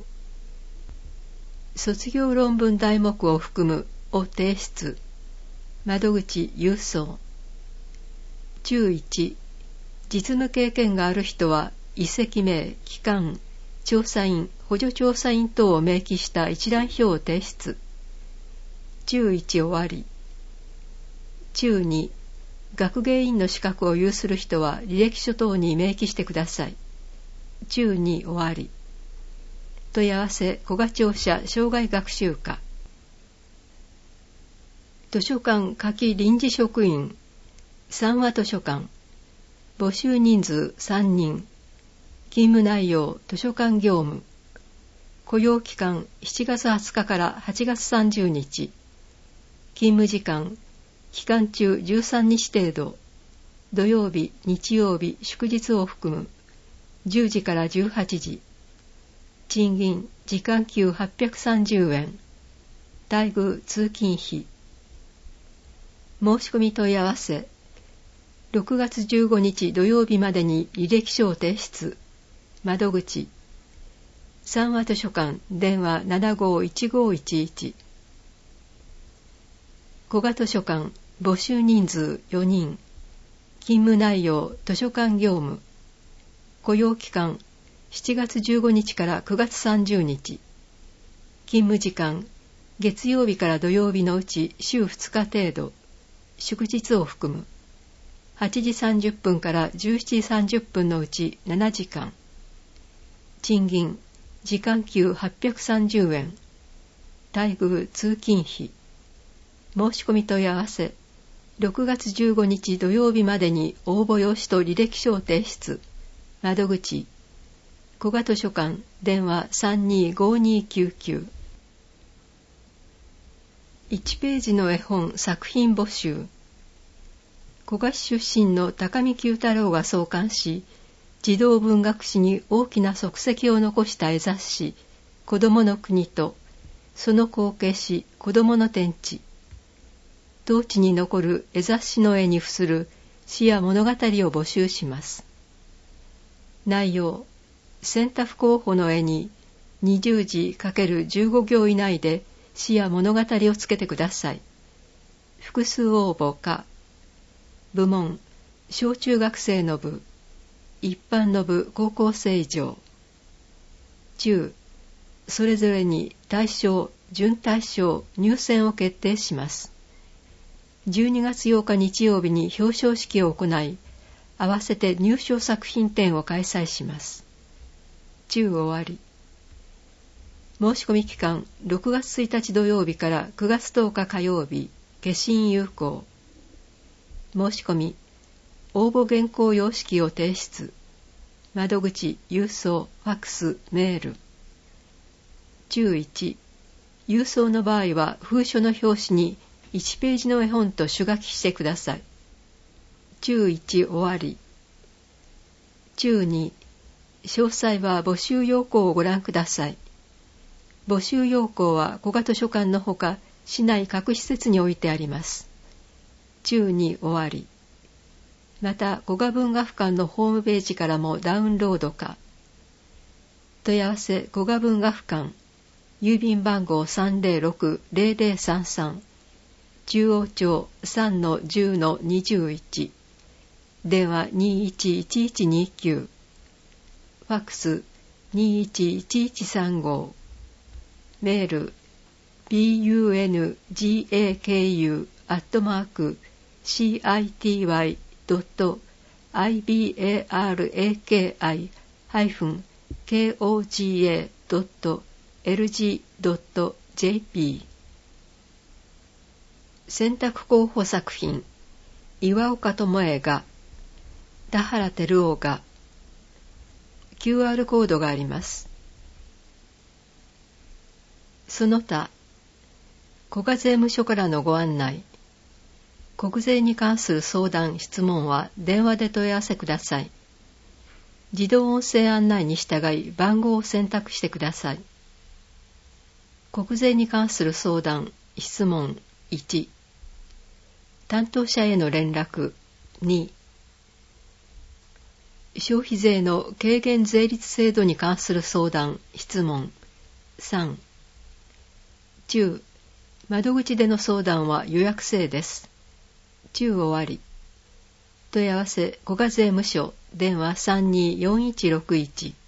卒業論文題目を含むを提出。窓口郵送。注いち実務経験がある人は遺跡名機関調査員補助調査員等を明記した一覧表を提出。注いち終わり。注に学芸員の資格を有する人は履歴書等に明記してください。注に終わり。問い合わせ古賀庁舎障害学習課。図書館夏季臨時職員三和図書館。募集人数さんにん。勤務内容図書館業務。雇用期間しちがつはつかからはちがつさんじゅうにち。勤務時間期間中じゅうさんにち程度。土曜日日曜日祝日を含むじゅうじからじゅうはちじ。賃金時間給はっぴゃくさんじゅうえん。待遇通勤費。申し込み問い合わせろくがつじゅうごにち土曜日までに履歴書を提出。窓口三和図書館電話 ななごーいちごーいちいち。古賀図書館募集人数よにん。勤務内容図書館業務。雇用期間しちがつじゅうごにちからくがつさんじゅうにち。勤務時間月曜日から土曜日のうち週ふつか程度。祝日を含む。はちじさんじゅっぷんからじゅうしちじさんじゅっぷんのうちななじかん。賃金時間給はっぴゃくさんじゅうえん。待遇通勤費。申し込み問い合わせ。ろくがつじゅうごにち土曜日までに応募用紙と履歴書を提出。窓口。古賀図書館電話 さんにーごーにーきゅうきゅう。いちページの絵本作品募集。古賀市出身の高見九太郎が創刊し、児童文学史に大きな足跡を残した絵雑誌、子どもの国と、その後継誌、子どもの天地。当地に残る絵雑誌の絵に付する詩や物語を募集します。内容、選択候補の絵ににじゅうじかけるじゅうごぎょう以内で詩や物語をつけてください。複数応募か。部門、小中学生の部、一般の部高校生以上。中、それぞれに対象、準対象、入選を決定します。じゅうにがつようか日曜日に表彰式を行い、合わせて入賞作品展を開催します。中終わり。申し込み期間ろくがつついたち土曜日からくがつとおか火曜日、消印有効。申し込み、応募原稿様式を提出。窓口、郵送、ファックス、メール。注いち、郵送の場合は封書の表紙にいちページの絵本と手書きしてください。注いち終わり。注に、詳細は募集要項をご覧ください。募集要項は古賀図書館のほか市内各施設に置いてあります。注に終わり。また古賀文学館のホームページからもダウンロードか。問い合わせ古賀文学館、郵便番号 さんぜろろくーぜろぜろさんさん、中央町 さんのじゅうのにじゅういち、電話 にいちいちいちにきゅう、ファックス にいちいちいちさんご、メール ビーユーエヌジーエーケーユー アットマーク シーアイティーワイ ドット アイビーエーアールエーケーアイ ハイフン ケーオージーエー ドット エルジー ドット ジェーピー。 選択候補作品、岩岡智恵が、田原照夫が。 キューアール コードがあります。その他、古賀税務署からのご案内。国税に関する相談・質問は電話で問い合わせください。自動音声案内に従い番号を選択してください。国税に関する相談・質問いち、担当者への連絡に、消費税の軽減税率制度に関する相談・質問さん、中、窓口での相談は予約制です。中終わり。問い合わせ古賀税務署電話 さんにーよんいちろくいち。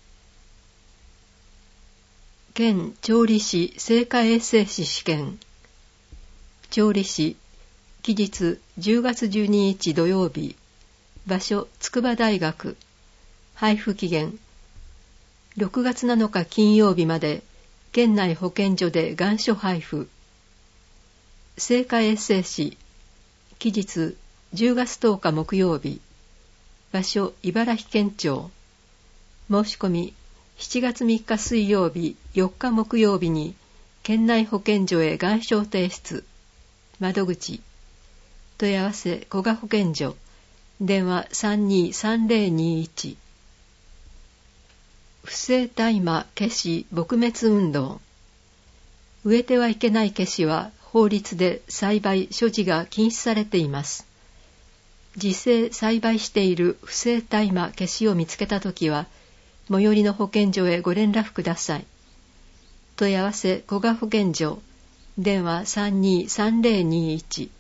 県調理師生化衛生士試験。調理師、期日じゅうがつじゅうににち土曜日。場所筑波大学。配布期限ろくがつなのか金曜日まで。県内保健所で願書配布。生化衛生士、期日じゅうがつとおか木曜日。場所茨城県庁。申し込みしちがつみっか水曜日、よっか木曜日に県内保健所へ願書提出。窓口。問い合わせ古賀保健所。電話 さんにーさんぜろにいち。不正大麻消し撲滅運動。植えてはいけない消しは法律で栽培・所持が禁止されています。自生・栽培している不正大麻消しを見つけたときは、 最寄りの保健所へご連絡ください。問い合わせ古賀保健所、電話 さんにーさんぜろにいち。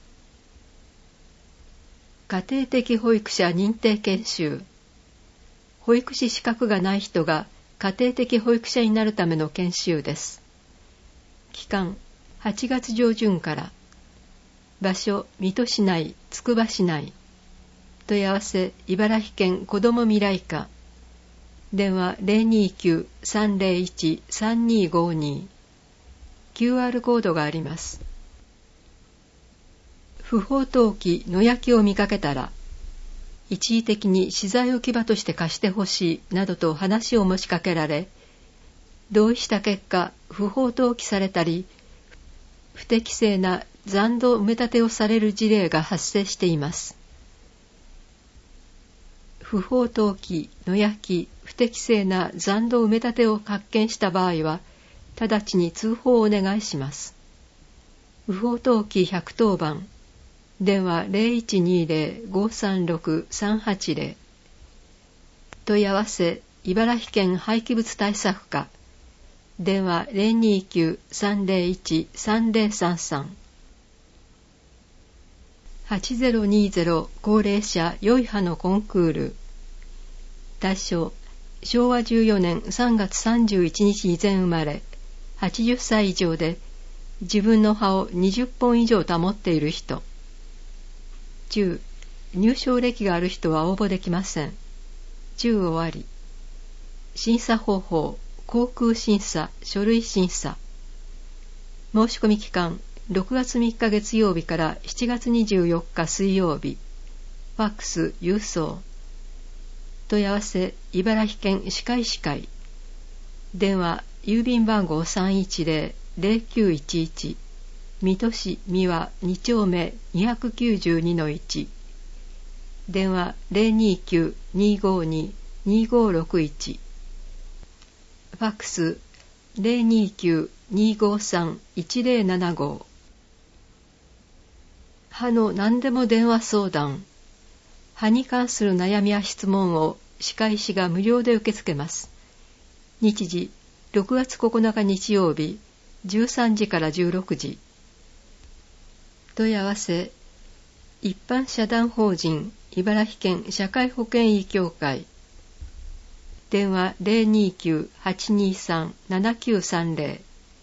家庭的保育者認定研修。保育士資格がない人が家庭的保育者になるための研修です。期間はちがつ上旬から。場所水戸市内、つくば市内。問い合わせ茨城県子ども未来課。電話 ゼロにきゅうさんぜろいちさんにごに。キューアール コードがあります。不法投棄野焼きを見かけたら、一時的に資材置き場として貸してほしいなどと話を持ちかけられ、同意した結果、不法投棄されたり、不適正な残土埋め立てをされる事例が発生しています。不法投棄、野焼き、不適正な残土埋め立てを発見した場合は、直ちに通報をお願いします。不法投棄ひゃくとおばん、電話 ゼロいちにゼロ ごさんろく さんはちゼロ。問い合わせ茨城県廃棄物対策課。電話 ゼロにきゅうさんぜろいちさんぜろさんさん。はちぜろにぜろ高齢者良い歯のコンクール。対象、しょうわじゅうよねんさんがつさんじゅういちにち以前生まれ、はちじゅっさい以上で、自分の歯をにじゅっぽん以上保っている人。中、入賞歴がある人は応募できません。中終わり。審査方法、航空審査、書類審査。申し込み期間、ろくがつみっか月曜日からしちがつにじゅうよっか水曜日。ファックス、郵送。問い合わせ、茨城県歯科医師会。電話、郵便番号 さんいちゼロ ゼロきゅういちいち。水戸市三輪に丁目 にきゅうにのいち。電話 ゼロにきゅう にごに にごろくいち。ファックス ゼロにきゅう にごさん いちゼロななご。歯の何でも電話相談。歯に関する悩みや質問を歯科医師が無料で受け付けます。日時ろくがつここのか日曜日じゅうさんじからじゅうろくじ。問い合わせ一般社団法人茨城県社会保険医協会。電話 ゼロにきゅう はちにさん ななきゅうさんゼロ。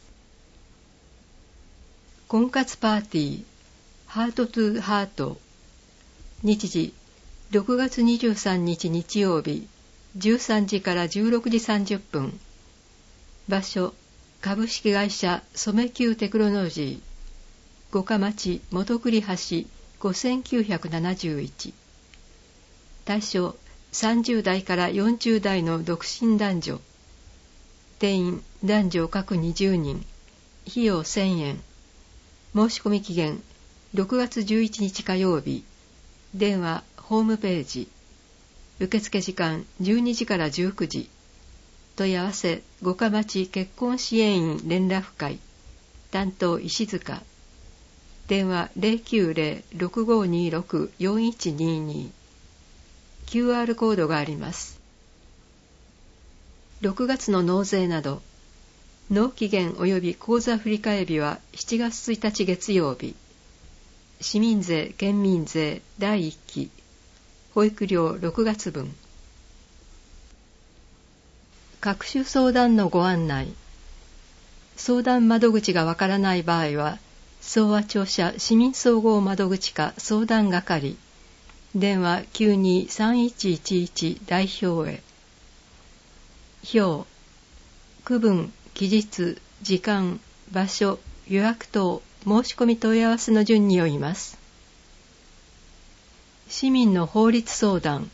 婚活パーティーハートトゥハート。日時ろくがつにじゅうさんにち日曜日じゅうさんじからじゅうろくじさんじゅっぷん。場所株式会社染久テクノロジー五日町元栗橋ごせんきゅうひゃくななじゅういち。対象さんじゅうだいからよんじゅうだいの独身男女。定員男女各にじゅうにん。費用せんえん。申し込み期限ろくがつじゅういちにち火曜日。電話ホームページ。受付時間じゅうにじからじゅうくじ。問い合わせ五日町結婚支援員連絡会。担当石塚。電話 ゼロきゅうゼロ ろくごにろく よんいちにに。キューアール コードがあります。ろくがつの納税など、納期限及び口座振替日はしちがつついたち月曜日。市民税・県民税だいいっき。保育料ろくがつぶん。各種相談のご案内。相談窓口がわからない場合は、総和庁舎市民総合窓口課相談係。電話 きゅうにさんいちいちいち 代表へ。表、区分、期日、時間、場所、予約等、申し込み問い合わせの順によります。市民の法律相談。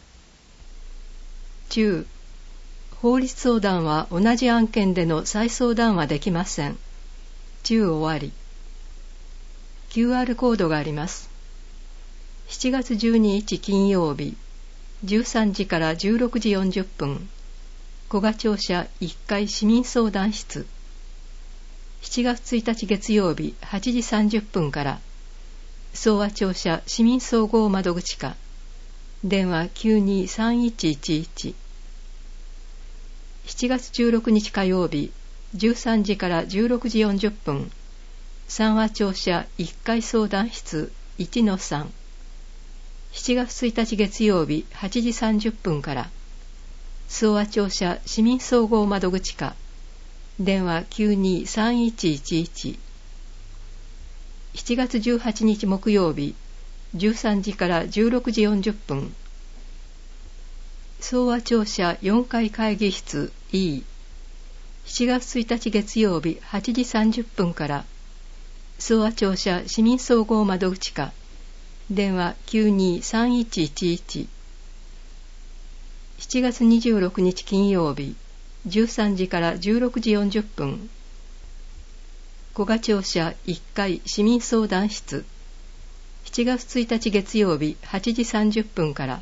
中、法律相談は同じ案件での再相談はできません。中終わり。キューアール コードがあります。しちがつじゅうににち金曜日、じゅうさんじからじゅうろくじよんじゅっぷん、古賀庁舎いっかい市民相談室。しちがつついたち月曜日はちじさんじゅっぷんから、総和庁舎市民総合窓口課。電話 きゅうにさんいちいちいち。 しちがつじゅうろくにち火曜日、じゅうさんじからじゅうろくじよんじゅっぷん、三和庁舎いっかい相談室 いちのさん。しちがつついたち月曜日はちじさんじゅっぷんから、総和庁舎市民総合窓口課、電話 きゅうにさんいちいちいち。しちがつじゅうはちにち木曜日、じゅうさんじからじゅうろくじよんじゅっぷん、総和庁舎よんかい会議室 E。しちがつついたち月曜日はちじさんじゅっぷんから、総和庁舎市民総合窓口課、電話 きゅうにさんいちいちいち。しちがつにじゅうろくにち金曜日、じゅうさんじからじゅうろくじよんじゅっぷん、古賀庁舎いっかい市民相談室。しちがつついたち月曜日はちじさんじゅっぷんから、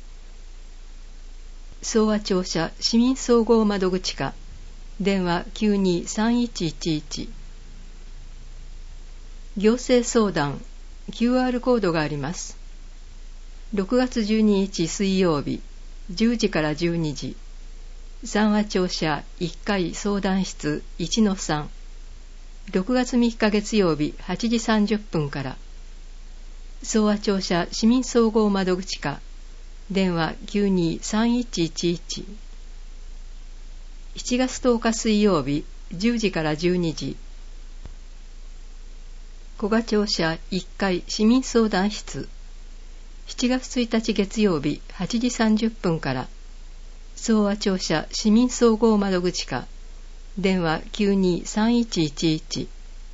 総和庁舎市民総合窓口課、電話 きゅうにさんいちいちいち。行政相談 キューアール コードがあります。ろくがつじゅうににち水曜日じゅうじからじゅうにじ、三和庁舎いっかい相談室 いちのさん。ろくがつみっか月曜日はちじさんじゅっぷんから、総和庁舎市民総合窓口課、電話 きゅうにさんいちいちいち。しちがつとおか水曜日じゅうじからじゅうにじ、古賀庁舎いっかい市民相談室。しちがつついたち月曜日はちじさんじゅっぷんから、総和庁舎市民総合窓口課、電話 きゅうにさんいちいちいち。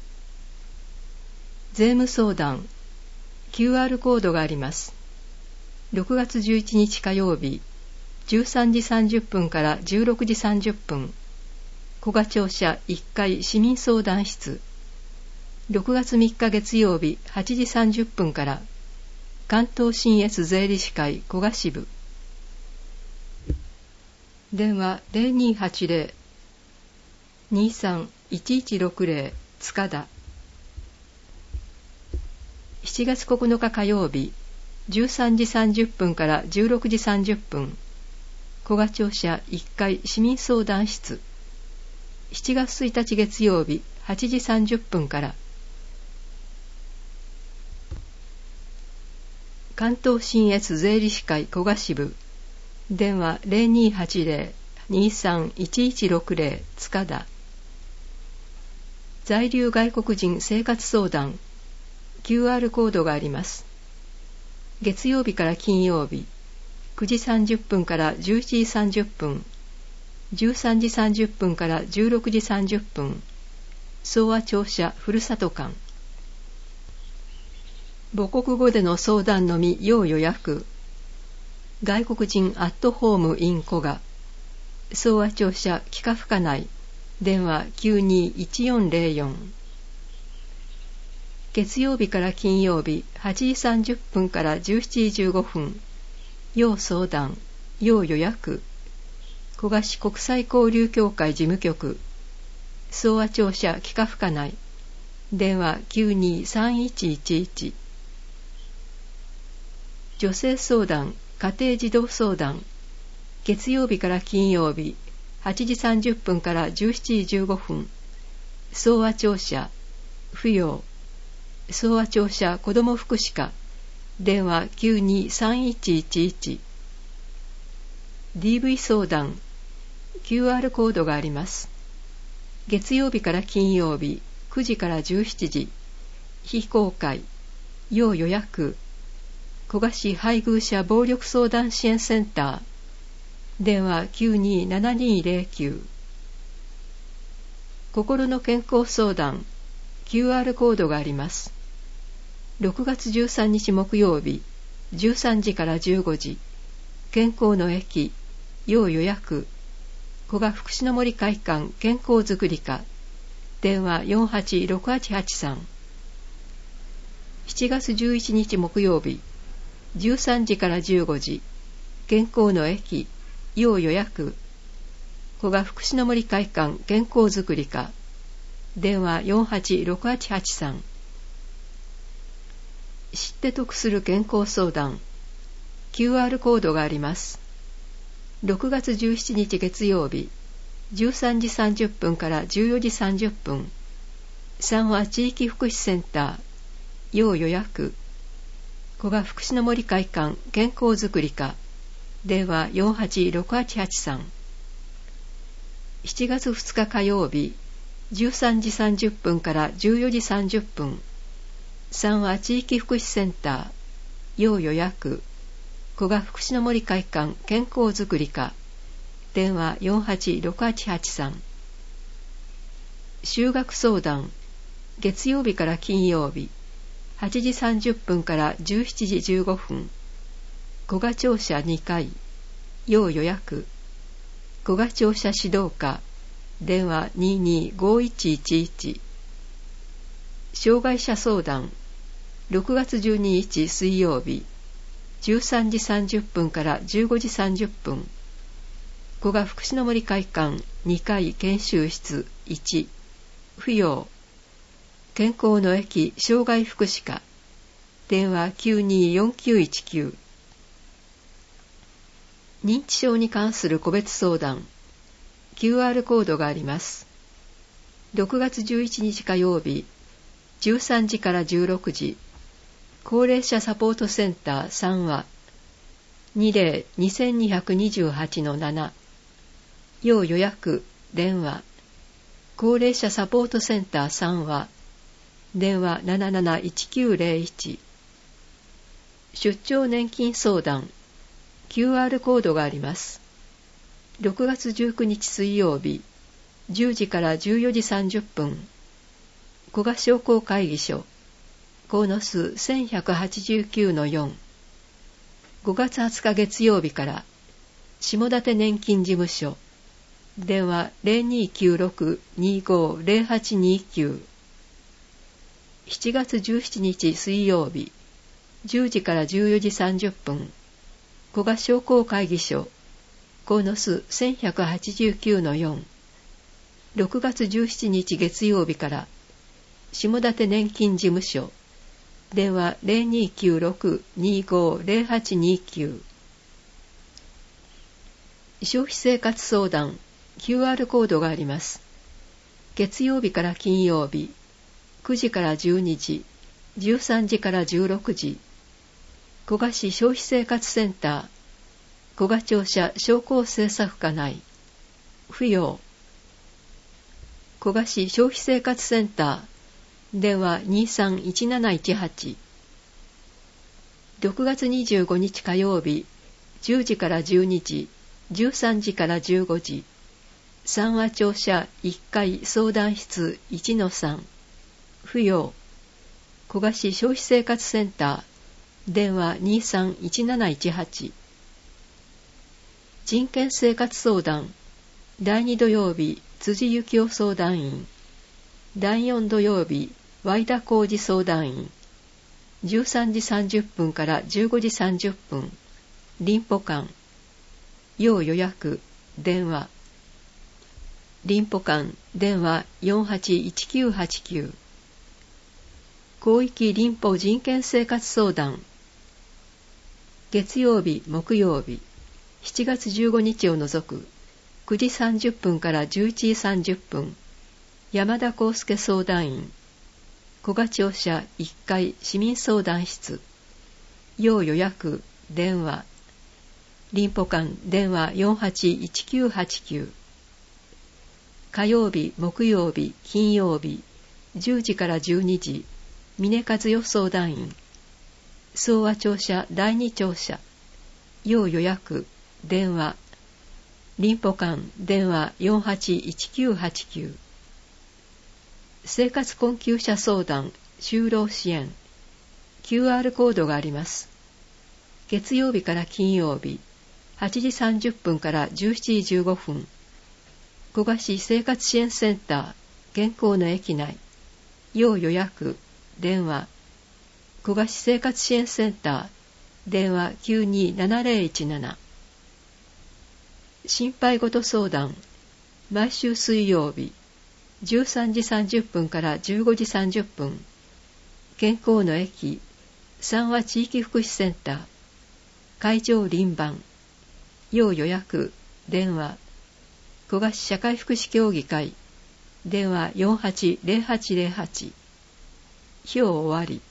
税務相談 キューアール コードがあります。ろくがつじゅういちにち火曜日じゅうさんじさんじゅっぷんからじゅうろくじさんじゅっぷん、古賀庁舎いっかい市民相談室。ろくがつみっか月曜日はちじさんじゅっぷんから、関東信越税理士会古賀支部。電話 ゼロにーはちゼロ にーさんいちいちろくゼロ 塚田。しちがつここのか火曜日じゅうさんじさんじゅっぷんからじゅうろくじさんじゅっぷん、古賀庁舎いっかい市民相談室。しちがつついたち月曜日はちじさんじゅっぷんから、関東信越税理士会古賀支部。電話 ゼロにーはちゼロ にーさんいちいちろくゼロ 塚田。在留外国人生活相談 キューアール コードがあります。月曜日から金曜日くじさんじゅっぷんからじゅういちじさんじゅっぷん、じゅうさんじさんじゅっぷんからじゅうろくじさんじゅっぷん、総和庁舎ふるさと館。母国語での相談のみ要予約。外国人アットホーム in 古賀。総和庁舎企画課内。電話 きゅうにいちよんゼロよん。月曜日から金曜日はちじさんじゅっぷんからじゅうしちじじゅうごふん。要相談、要予約。古賀市国際交流協会事務局。総和庁舎企画課内。電話 きゅうにさんいちいちいち。女性相談、家庭児童相談。月曜日から金曜日はちじさんじゅっぷんからじゅうしちじじゅうごふん。総和庁舎扶養。総和庁舎子ども福祉課。電話 きゅうにさんいちいちいち。ディーブイ 相談 キューアール コードがあります。月曜日から金曜日くじからじゅうしちじ、非公開、要予約。古賀市配偶者暴力相談支援センター。電話 きゅうにななにゼロきゅう。心の健康相談 キューアール コードがあります。ろくがつじゅうさんにち木曜日じゅうさんじからじゅうごじ、健康の駅、要予約。古賀福祉の森会館健康づくり課。電話 よんはちろくはちはちさん。しちがつじゅういちにち木曜日じゅうさんじからじゅうごじ、健康の駅、要予約。古賀福祉の森会館健康づくり課。電話 よんはちろくはちはちさん。知って得する健康相談 キューアール コードがあります。ろくがつじゅうしちにち月曜日じゅうさんじさんじゅっぷんからじゅうよじさんじゅっぷん、さんは地域福祉センター、要予約。古賀福祉の森会館健康づくり課、電話 よんはちろくはちはちさん。しちがつふつか火曜日、じゅうさんじさんじゅっぷんからじゅうよじさんじゅっぷん、さんは地域福祉センター、要予約。古賀福祉の森会館健康づくり課、電話 よんはちろくはちはちさん。就学相談、月曜日から金曜日、はちじさんじゅっぷんからじゅうしちじじゅうごふん、古賀庁舎にかい、要予約。古賀庁舎指導課、電話 にーにーごいちいちいち。障害者相談、ろくがつじゅうににち水曜日、じゅうさんじさんじゅっぷんからじゅうごじさんじゅっぷん、古賀福祉の森会館にかい研修室いち、扶養。健康の駅障害福祉課、電話 きゅうにーよんきゅういちきゅう。認知症に関する個別相談、キューアール コードがあります。ろくがつじゅういちにち火曜日、じゅうさんじからじゅうろくじ、高齢者サポートセンターさんは、にぜろ にせんにひゃくにじゅうはちのなな、要予約、電話。高齢者サポートセンターさんは、電話 なななないちきゅうぜろいち。出張年金相談、キューアール コードがあります。ろくがつじゅうくにち水曜日、じゅうじからじゅうよじさんじゅっぷん、古賀商工会議所、鴻巣 せんひゃくはちじゅうきゅうのよん。ごがつはつか月曜日から、下館年金事務所、電話 ゼロにーきゅうろく にーごーゼロはちにーきゅう。しちがつじゅうしちにち水曜日、じゅうじからじゅうよじさんじゅっぷん、古賀商工会議所、鴻巣 せんひゃくはちじゅうきゅうのよん。ろくがつじゅうしちにち月曜日から、下館年金事務所、電話 ゼロにーきゅうろく にーごーゼロはちにーきゅう。消費生活相談、キューアール コードがあります。月曜日から金曜日、くじからじゅうにじ、じゅうさんじからじゅうろくじ、古賀市消費生活センター、古賀庁舎商工政策課内、扶養。古賀市消費生活センター、電話 にーさんいちなないちはち。ろくがつにじゅうごにち火曜日、じゅうじからじゅうにじ、じゅうさんじからじゅうごじ、三和庁舎いっかい相談室 いちのさん、扶養。古賀市消費生活センター、電話 にーさんいちなないちはち。人権生活相談、だいに土曜日、辻幸夫相談員、だいよん土曜日、和田浩二相談員、じゅうさんじさんじゅっぷんからじゅうごじさんじゅっぷん、臨保館、要予約、電話。臨保館、電話 よんはちいちきゅうはちきゅう。広域臨保人権生活相談。月曜日、木曜日、しちがつじゅうごにちを除く、くじさんじゅっぷんからじゅういちじさんじゅっぷん、山田康介相談員、古賀庁舎いっかい市民相談室、要予約、電話。臨保館、電話 よんはちいちきゅうはちきゅう。火曜日、木曜日、金曜日、じゅうじからじゅうにじ、峰和代相談員、総和庁舎だいに庁舎、要予約、電話。臨保館、電話 よんはちいちきゅうはちきゅう。生活困窮者相談、就労支援、キューアール コードがあります。月曜日から金曜日、はちじさんじゅっぷんからじゅうしちじじゅうごふん、古賀市生活支援センター、健康の駅内、要予約、電話。古賀市生活支援センター、電話 きゅうにーななぜろいちなな。心配事相談、毎週水曜日、じゅうさんじさんじゅっぷんからじゅうごじさんじゅっぷん、健康の駅、三和地域福祉センター、会場輪番、要予約、電話。 古河市社会福祉協議会電話 よんはちゼロはちゼロはち。票終わり。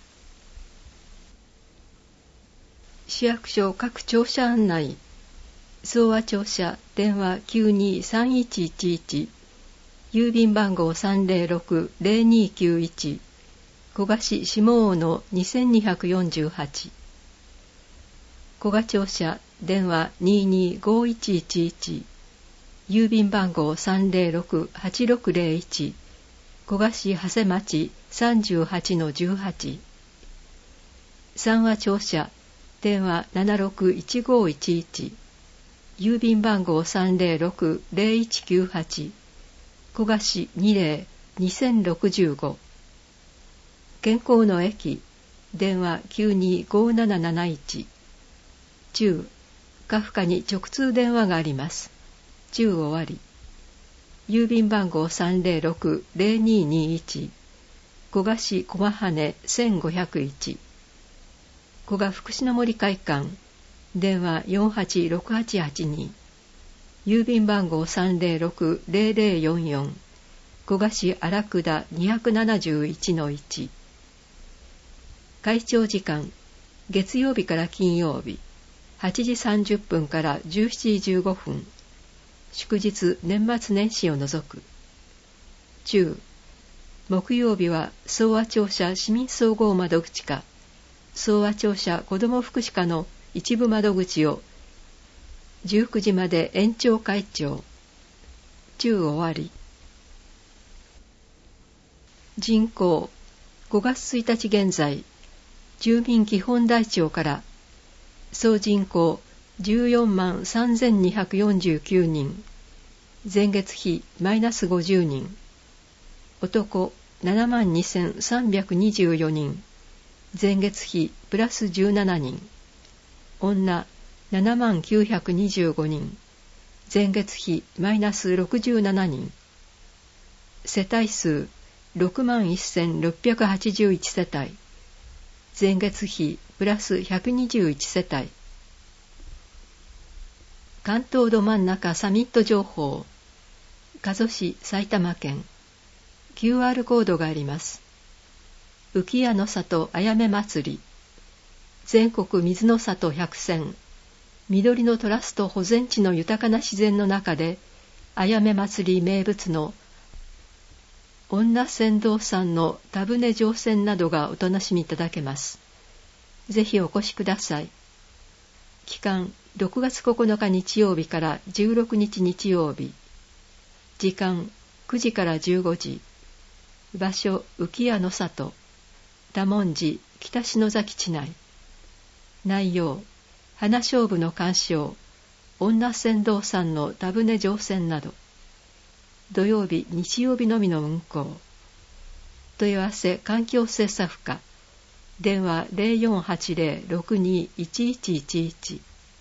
市役所各庁舎案内。総和庁舎電話 きゅうにさんいちいちいち。郵便番号 さんゼロろくゼロにきゅういち。古河市下大野にせんにひゃくよんじゅうはち。古河庁舎電話 にーにーごいちいちいち。郵便番号 さんゼロろくはちろくゼロいち。古河市長谷町 さんじゅうはちのじゅうはち。三和庁舎電話 ななろくいちごいちいち。郵便番号 さんゼロろくゼロいちきゅうはち。古河市にゼロにせんろくじゅうご。健康の駅電話 きゅうにごなななないち。中カフカに直通電話があります。中終わり。郵便番号 さんゼロろくゼロににいち。古河市駒羽せんごひゃくいち。古河福祉の森会館電話 よんはちろくはちはちに。郵便番号 さんゼロろくゼロゼロよんよん。古河市荒倉にひゃくななじゅういちのいち。会長時間月曜日から金曜日はちじさんじゅっぷんからじゅうしちじじゅうごふん。祝日年末年始を除く。中木曜日は総和庁舎市民総合窓口課総和庁舎子ども福祉課の一部窓口をじゅうくじまで延長会長。中終わり。人口ごがつついたち現在住民基本台帳から総人口じゅうよんまんさんぜんにひゃくよんじゅうきゅうにん。前月比マイナスごじゅうにん。男ななまんにせんさんびゃくにじゅうよにん。前月比プラスじゅうななにん。女ななまんきゅうひゃくにじゅうごにん。前月比マイナスろくじゅうななにん。世帯数ろくまんせんろっぴゃくはちじゅういち世帯。前月比プラスひゃくにじゅういち世帯。関東ど真ん中サミット情報。加須市埼玉県。キューアール コードがあります。浮屋の里あやめ祭り。全国水の里百選。緑のトラスト保全地の豊かな自然の中で、あやめ祭り名物の女船頭さんの田舟乗船などがお楽しみいただけます。ぜひお越しください。期間ろくがつここのか日曜日からじゅうろくにち日曜日。時間くじからじゅうごじ。場所浮屋の里。多聞寺北篠崎地内。内容花菖蒲の鑑賞、女船頭さんの田舟乗船など。土曜日日曜日のみの運行。問い合わせ環境政策課電話 ゼロよんはちゼロろくにいちいちいちいち。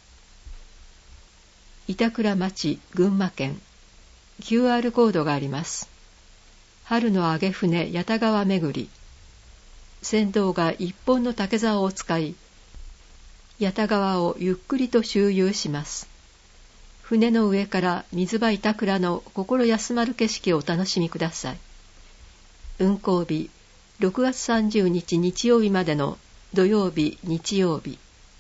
板倉町群馬県。キューアール コードがあります。春の揚げ船八田川巡り。船頭が一本の竹竿を使い、八田川をゆっくりと周遊します。船の上から水場板倉の心休まる景色をお楽しみください。運行日ろくがつさんじゅうにち日曜日までの土曜日日曜日。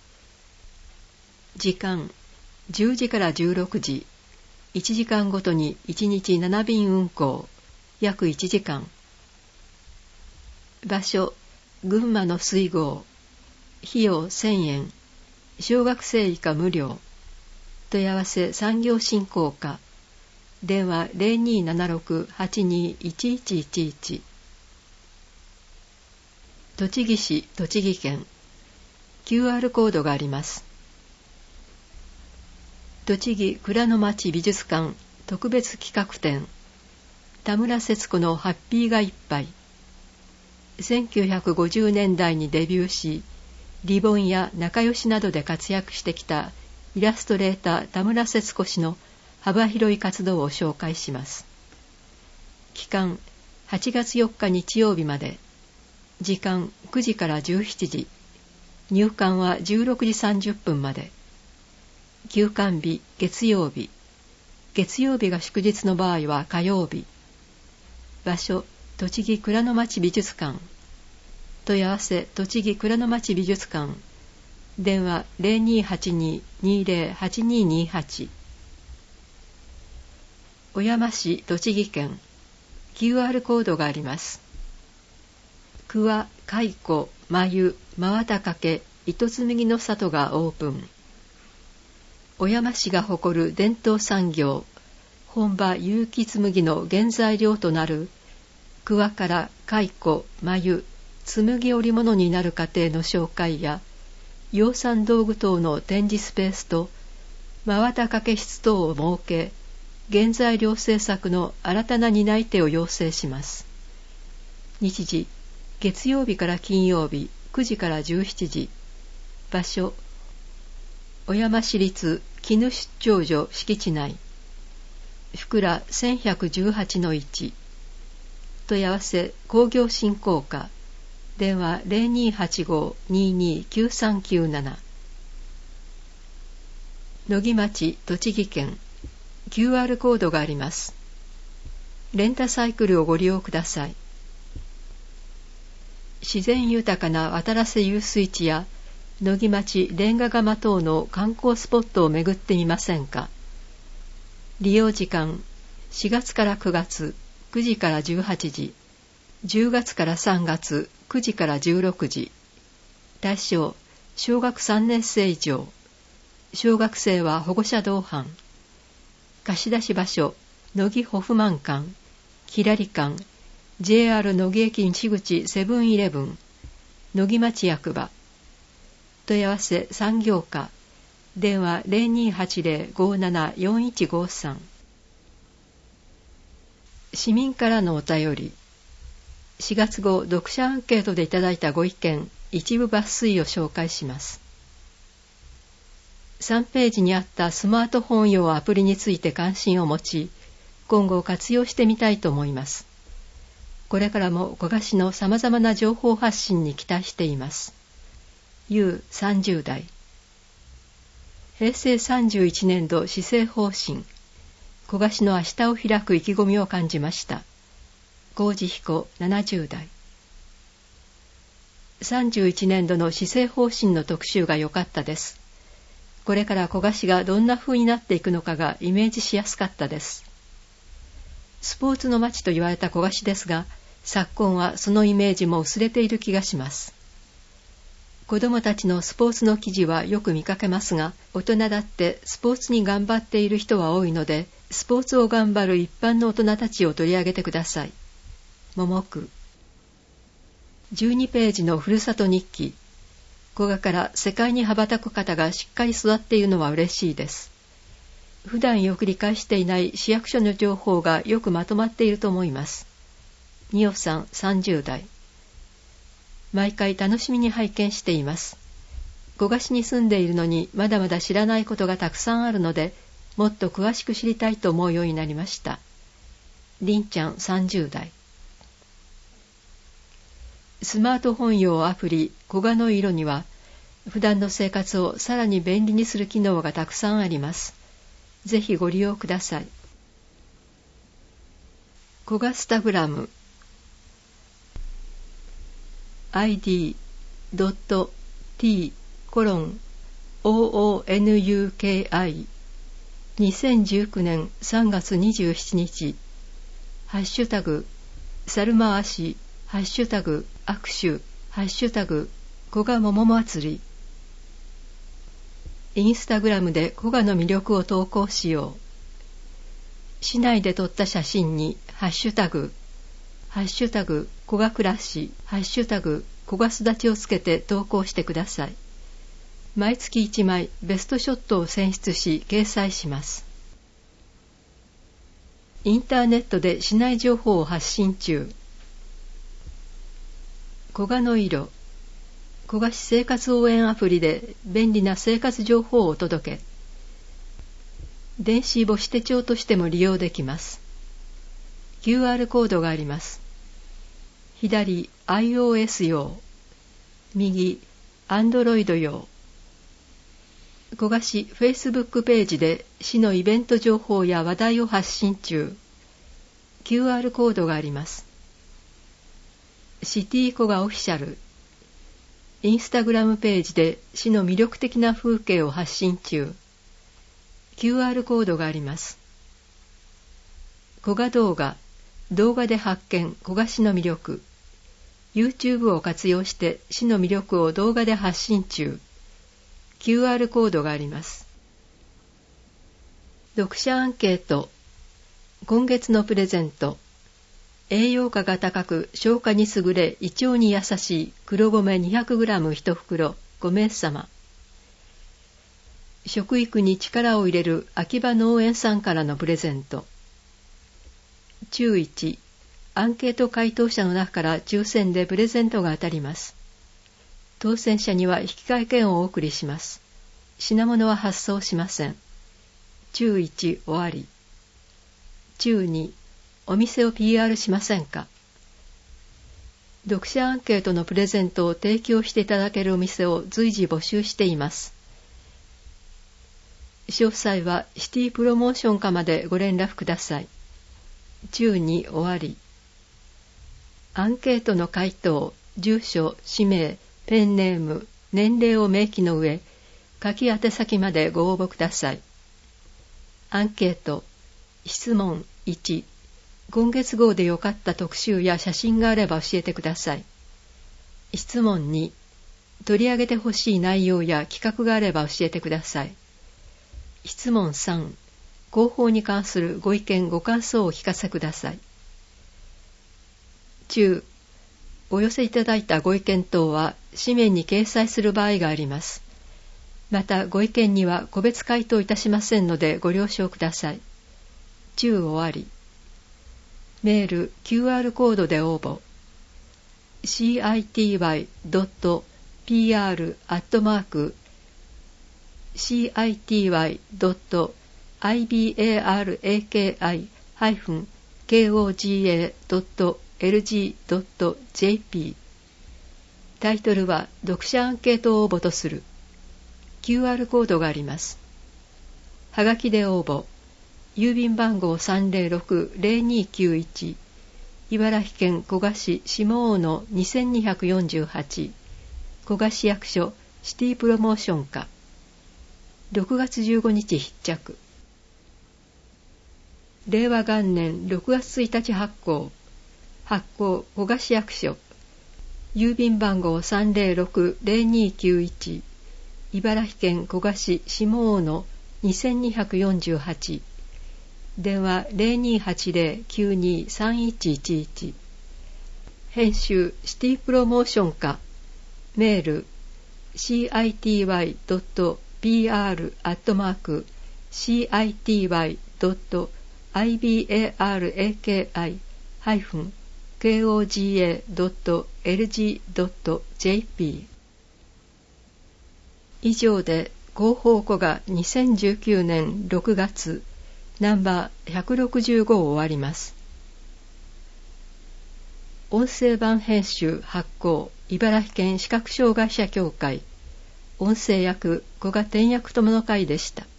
時間じゅうじからじゅうろくじ。いちじかんごとにいちにちななびん運行、約いちじかん。場所群馬の水郷。費用せんえん。小学生以下無料。問い合わせ産業振興課電話 ゼロにーななろくはちにーいちいちいちいち。栃木市栃木県。キューアール コードがあります。栃木蔵の町美術館特別企画展。田村節子のハッピーがいっぱい。せんきゅうひゃくごじゅうねんだいにデビューし、リボンや仲良しなどで活躍してきたイラストレーター田村節子氏の幅広い活動を紹介します。期間はちがつよっか日曜日まで。時間くじからじゅうしちじ。入館はじゅうろくじさんじゅっぷんまで。休館日月曜日。 月曜日が祝日の場合は火曜日。場所、栃木倉の町美術館。問い合わせ、栃木倉の町美術館。電話 ゼロにーはちにーにーゼロはちにーにーはち。小山市、栃木県。キューアール コードがあります。桑、蚕、繭、真綿掛け、糸紡ぎの里がオープン。小山市が誇る伝統産業、本場結城紬の原材料となる桑から蚕、繭、紬ぎ織物になる過程の紹介や、養蚕道具等の展示スペースと真綿掛け室等を設け、原材料製作の新たな担い手を養成します。日時、月曜日から金曜日くじからじゅうしちじ。場所、小山市立絹出張所敷地内。福良 せんひゃくじゅうはちのいち。問い合わせ、工業振興課。電話 ゼロにーはちごーにーにーきゅうさんきゅうなな。野木町、栃木県。キューアール コードがあります。レンタサイクルをご利用ください。自然豊かな渡良瀬遊水地や野木町レンガ窯等の観光スポットを巡ってみませんか。利用時間、しがつからくがつくじからじゅうはちじ、じゅうがつからさんがつくじからじゅうろくじ。対象、小学さんねん生以上。小学生は保護者同伴。貸し出し場所、野木ホフマン館、きらり館、ジェイアール 野木駅西口セブンイレブン、野木町役場。問い合わせ産業課。電話 ゼロにーはちゼロ ごーなな よんいちごさん。市民からのお便り。しがつ号読者アンケートでいただいたご意見、一部抜粋を紹介します。さんページにあったスマートフォン用アプリについて関心を持ち、今後活用してみたいと思います。これからも古賀市のさまざまな情報発信に期待しています。ユーさんじゅう 代。へいせいさんじゅういちねんど施政方針。古賀市の明日を開く意気込みを感じました。郷地彦ななじゅう代。さんじゅういちねんどの施政方針の特集が良かったです。これから古賀市がどんな風になっていくのかがイメージしやすかったです。スポーツの街と言われた古賀市ですが、昨今はそのイメージも薄れている気がします。子どもたちのスポーツの記事はよく見かけますが、大人だってスポーツに頑張っている人は多いので、スポーツを頑張る一般の大人たちを取り上げてください。桃区。じゅうにページのふるさと日記。古賀から世界に羽ばたく方がしっかり育っているのは嬉しいです。普段よく理解していない市役所の情報がよくまとまっていると思います。におさんさんじゅう代。毎回楽しみに拝見しています。古賀市に住んでいるのにまだまだ知らないことがたくさんあるので、もっと詳しく知りたいと思うようになりました。りんちゃんさんじゅう代。スマートフォン用アプリ古賀の色には、普段の生活をさらに便利にする機能がたくさんあります。ぜひご利用ください。古賀スタグラム アイディー ドット t コロン オーオーエヌユーケーアイ にせんじゅうきゅうねんさんがつにじゅうしちにちハッシュタグ猿回しハッシュタグ握手ハッシュタグ古賀桃祭り。インスタグラムで古賀の魅力を投稿しよう。市内で撮った写真にハッシュタグハッシュタグ古賀暮らしハッシュタグ古賀すだちをつけて投稿してください。毎月いちまいベストショットを選出し掲載します。インターネットで市内情報を発信中。古賀の色。古賀市生活応援アプリで便利な生活情報をお届け。電子母子手帳としても利用できます。キューアール コードがあります。左 iOS 用、右 Android 用。古賀市 Facebook ページで市のイベント情報や話題を発信中。キューアール コードがあります。シティコガオフィシャル。インスタグラムページで市の魅力的な風景を発信中。キューアール コードがあります。コガ動画、動画で発見コガ市の魅力。YouTube を活用して市の魅力を動画で発信中。キューアール コードがあります。読者アンケート。今月のプレゼント。栄養価が高く消化に優れ胃腸に優しい黒米 にひゃくグラムいち 袋ご名様。食育に力を入れる秋葉農園さんからのプレゼント。注いち、アンケート回答者の中から抽選でプレゼントが当たります。当選者には引換券をお送りします。品物は発送しません。注いち終わり。注に、お店を ピーアール しませんか。読者アンケートのプレゼントを提供していただけるお店を随時募集しています。詳細はシティプロモーション課までご連絡ください。注に終わり。アンケートの回答、住所、氏名、ペンネーム、年齢を明記の上、書き宛先までご応募ください。アンケート、質問いち、今月号で良かった特集や写真があれば教えてください。質問に、取り上げてほしい内容や企画があれば教えてください。質問さん、広報に関するご意見ご感想をお聞かせください。中、お寄せいただいたご意見等は紙面に掲載する場合があります。またご意見には個別回答いたしませんのでご了承ください。中終わり。メール キューアール コードで応募。シーアイティーワイドットピーアール アットマーク シーアイティーワイドットアイビーエーアールエーケーアイ ハイフン ケーオージーエー ドット エルジー ドット ジェーピー。タイトルは読者アンケート応募とする。キューアール コードがあります。はがきで応募。郵便番号 さんぜろろくゼロにきゅういち、茨城県古河市下大野にせんにひゃくよんじゅうはち、古河市役所シティプロモーション課。ろくがつじゅうごにち必着。令和元年ろくがつついたち発行。発行古河市役所。郵便番号 さんぜろろくゼロにきゅういち、茨城県古河市下大野にせんにひゃくよんじゅうはち。電話 ゼロにはちゼロ きゅうに さんいちいちいち。編集シティプロモーション課。メール シーアイティーワイドットピーアール アットマーク シーアイティーワイドットアイビーエーアールエーケーアイ ハイフン ケーオージーエー ドット エルジー ドット ジェーピー。以上で広報庫がにせんじゅうきゅうねんろくがつナンバーひゃくろくじゅうごを終わります。音声版編集発行茨城県視覚障害者協会。音声役古賀天役友の会でした。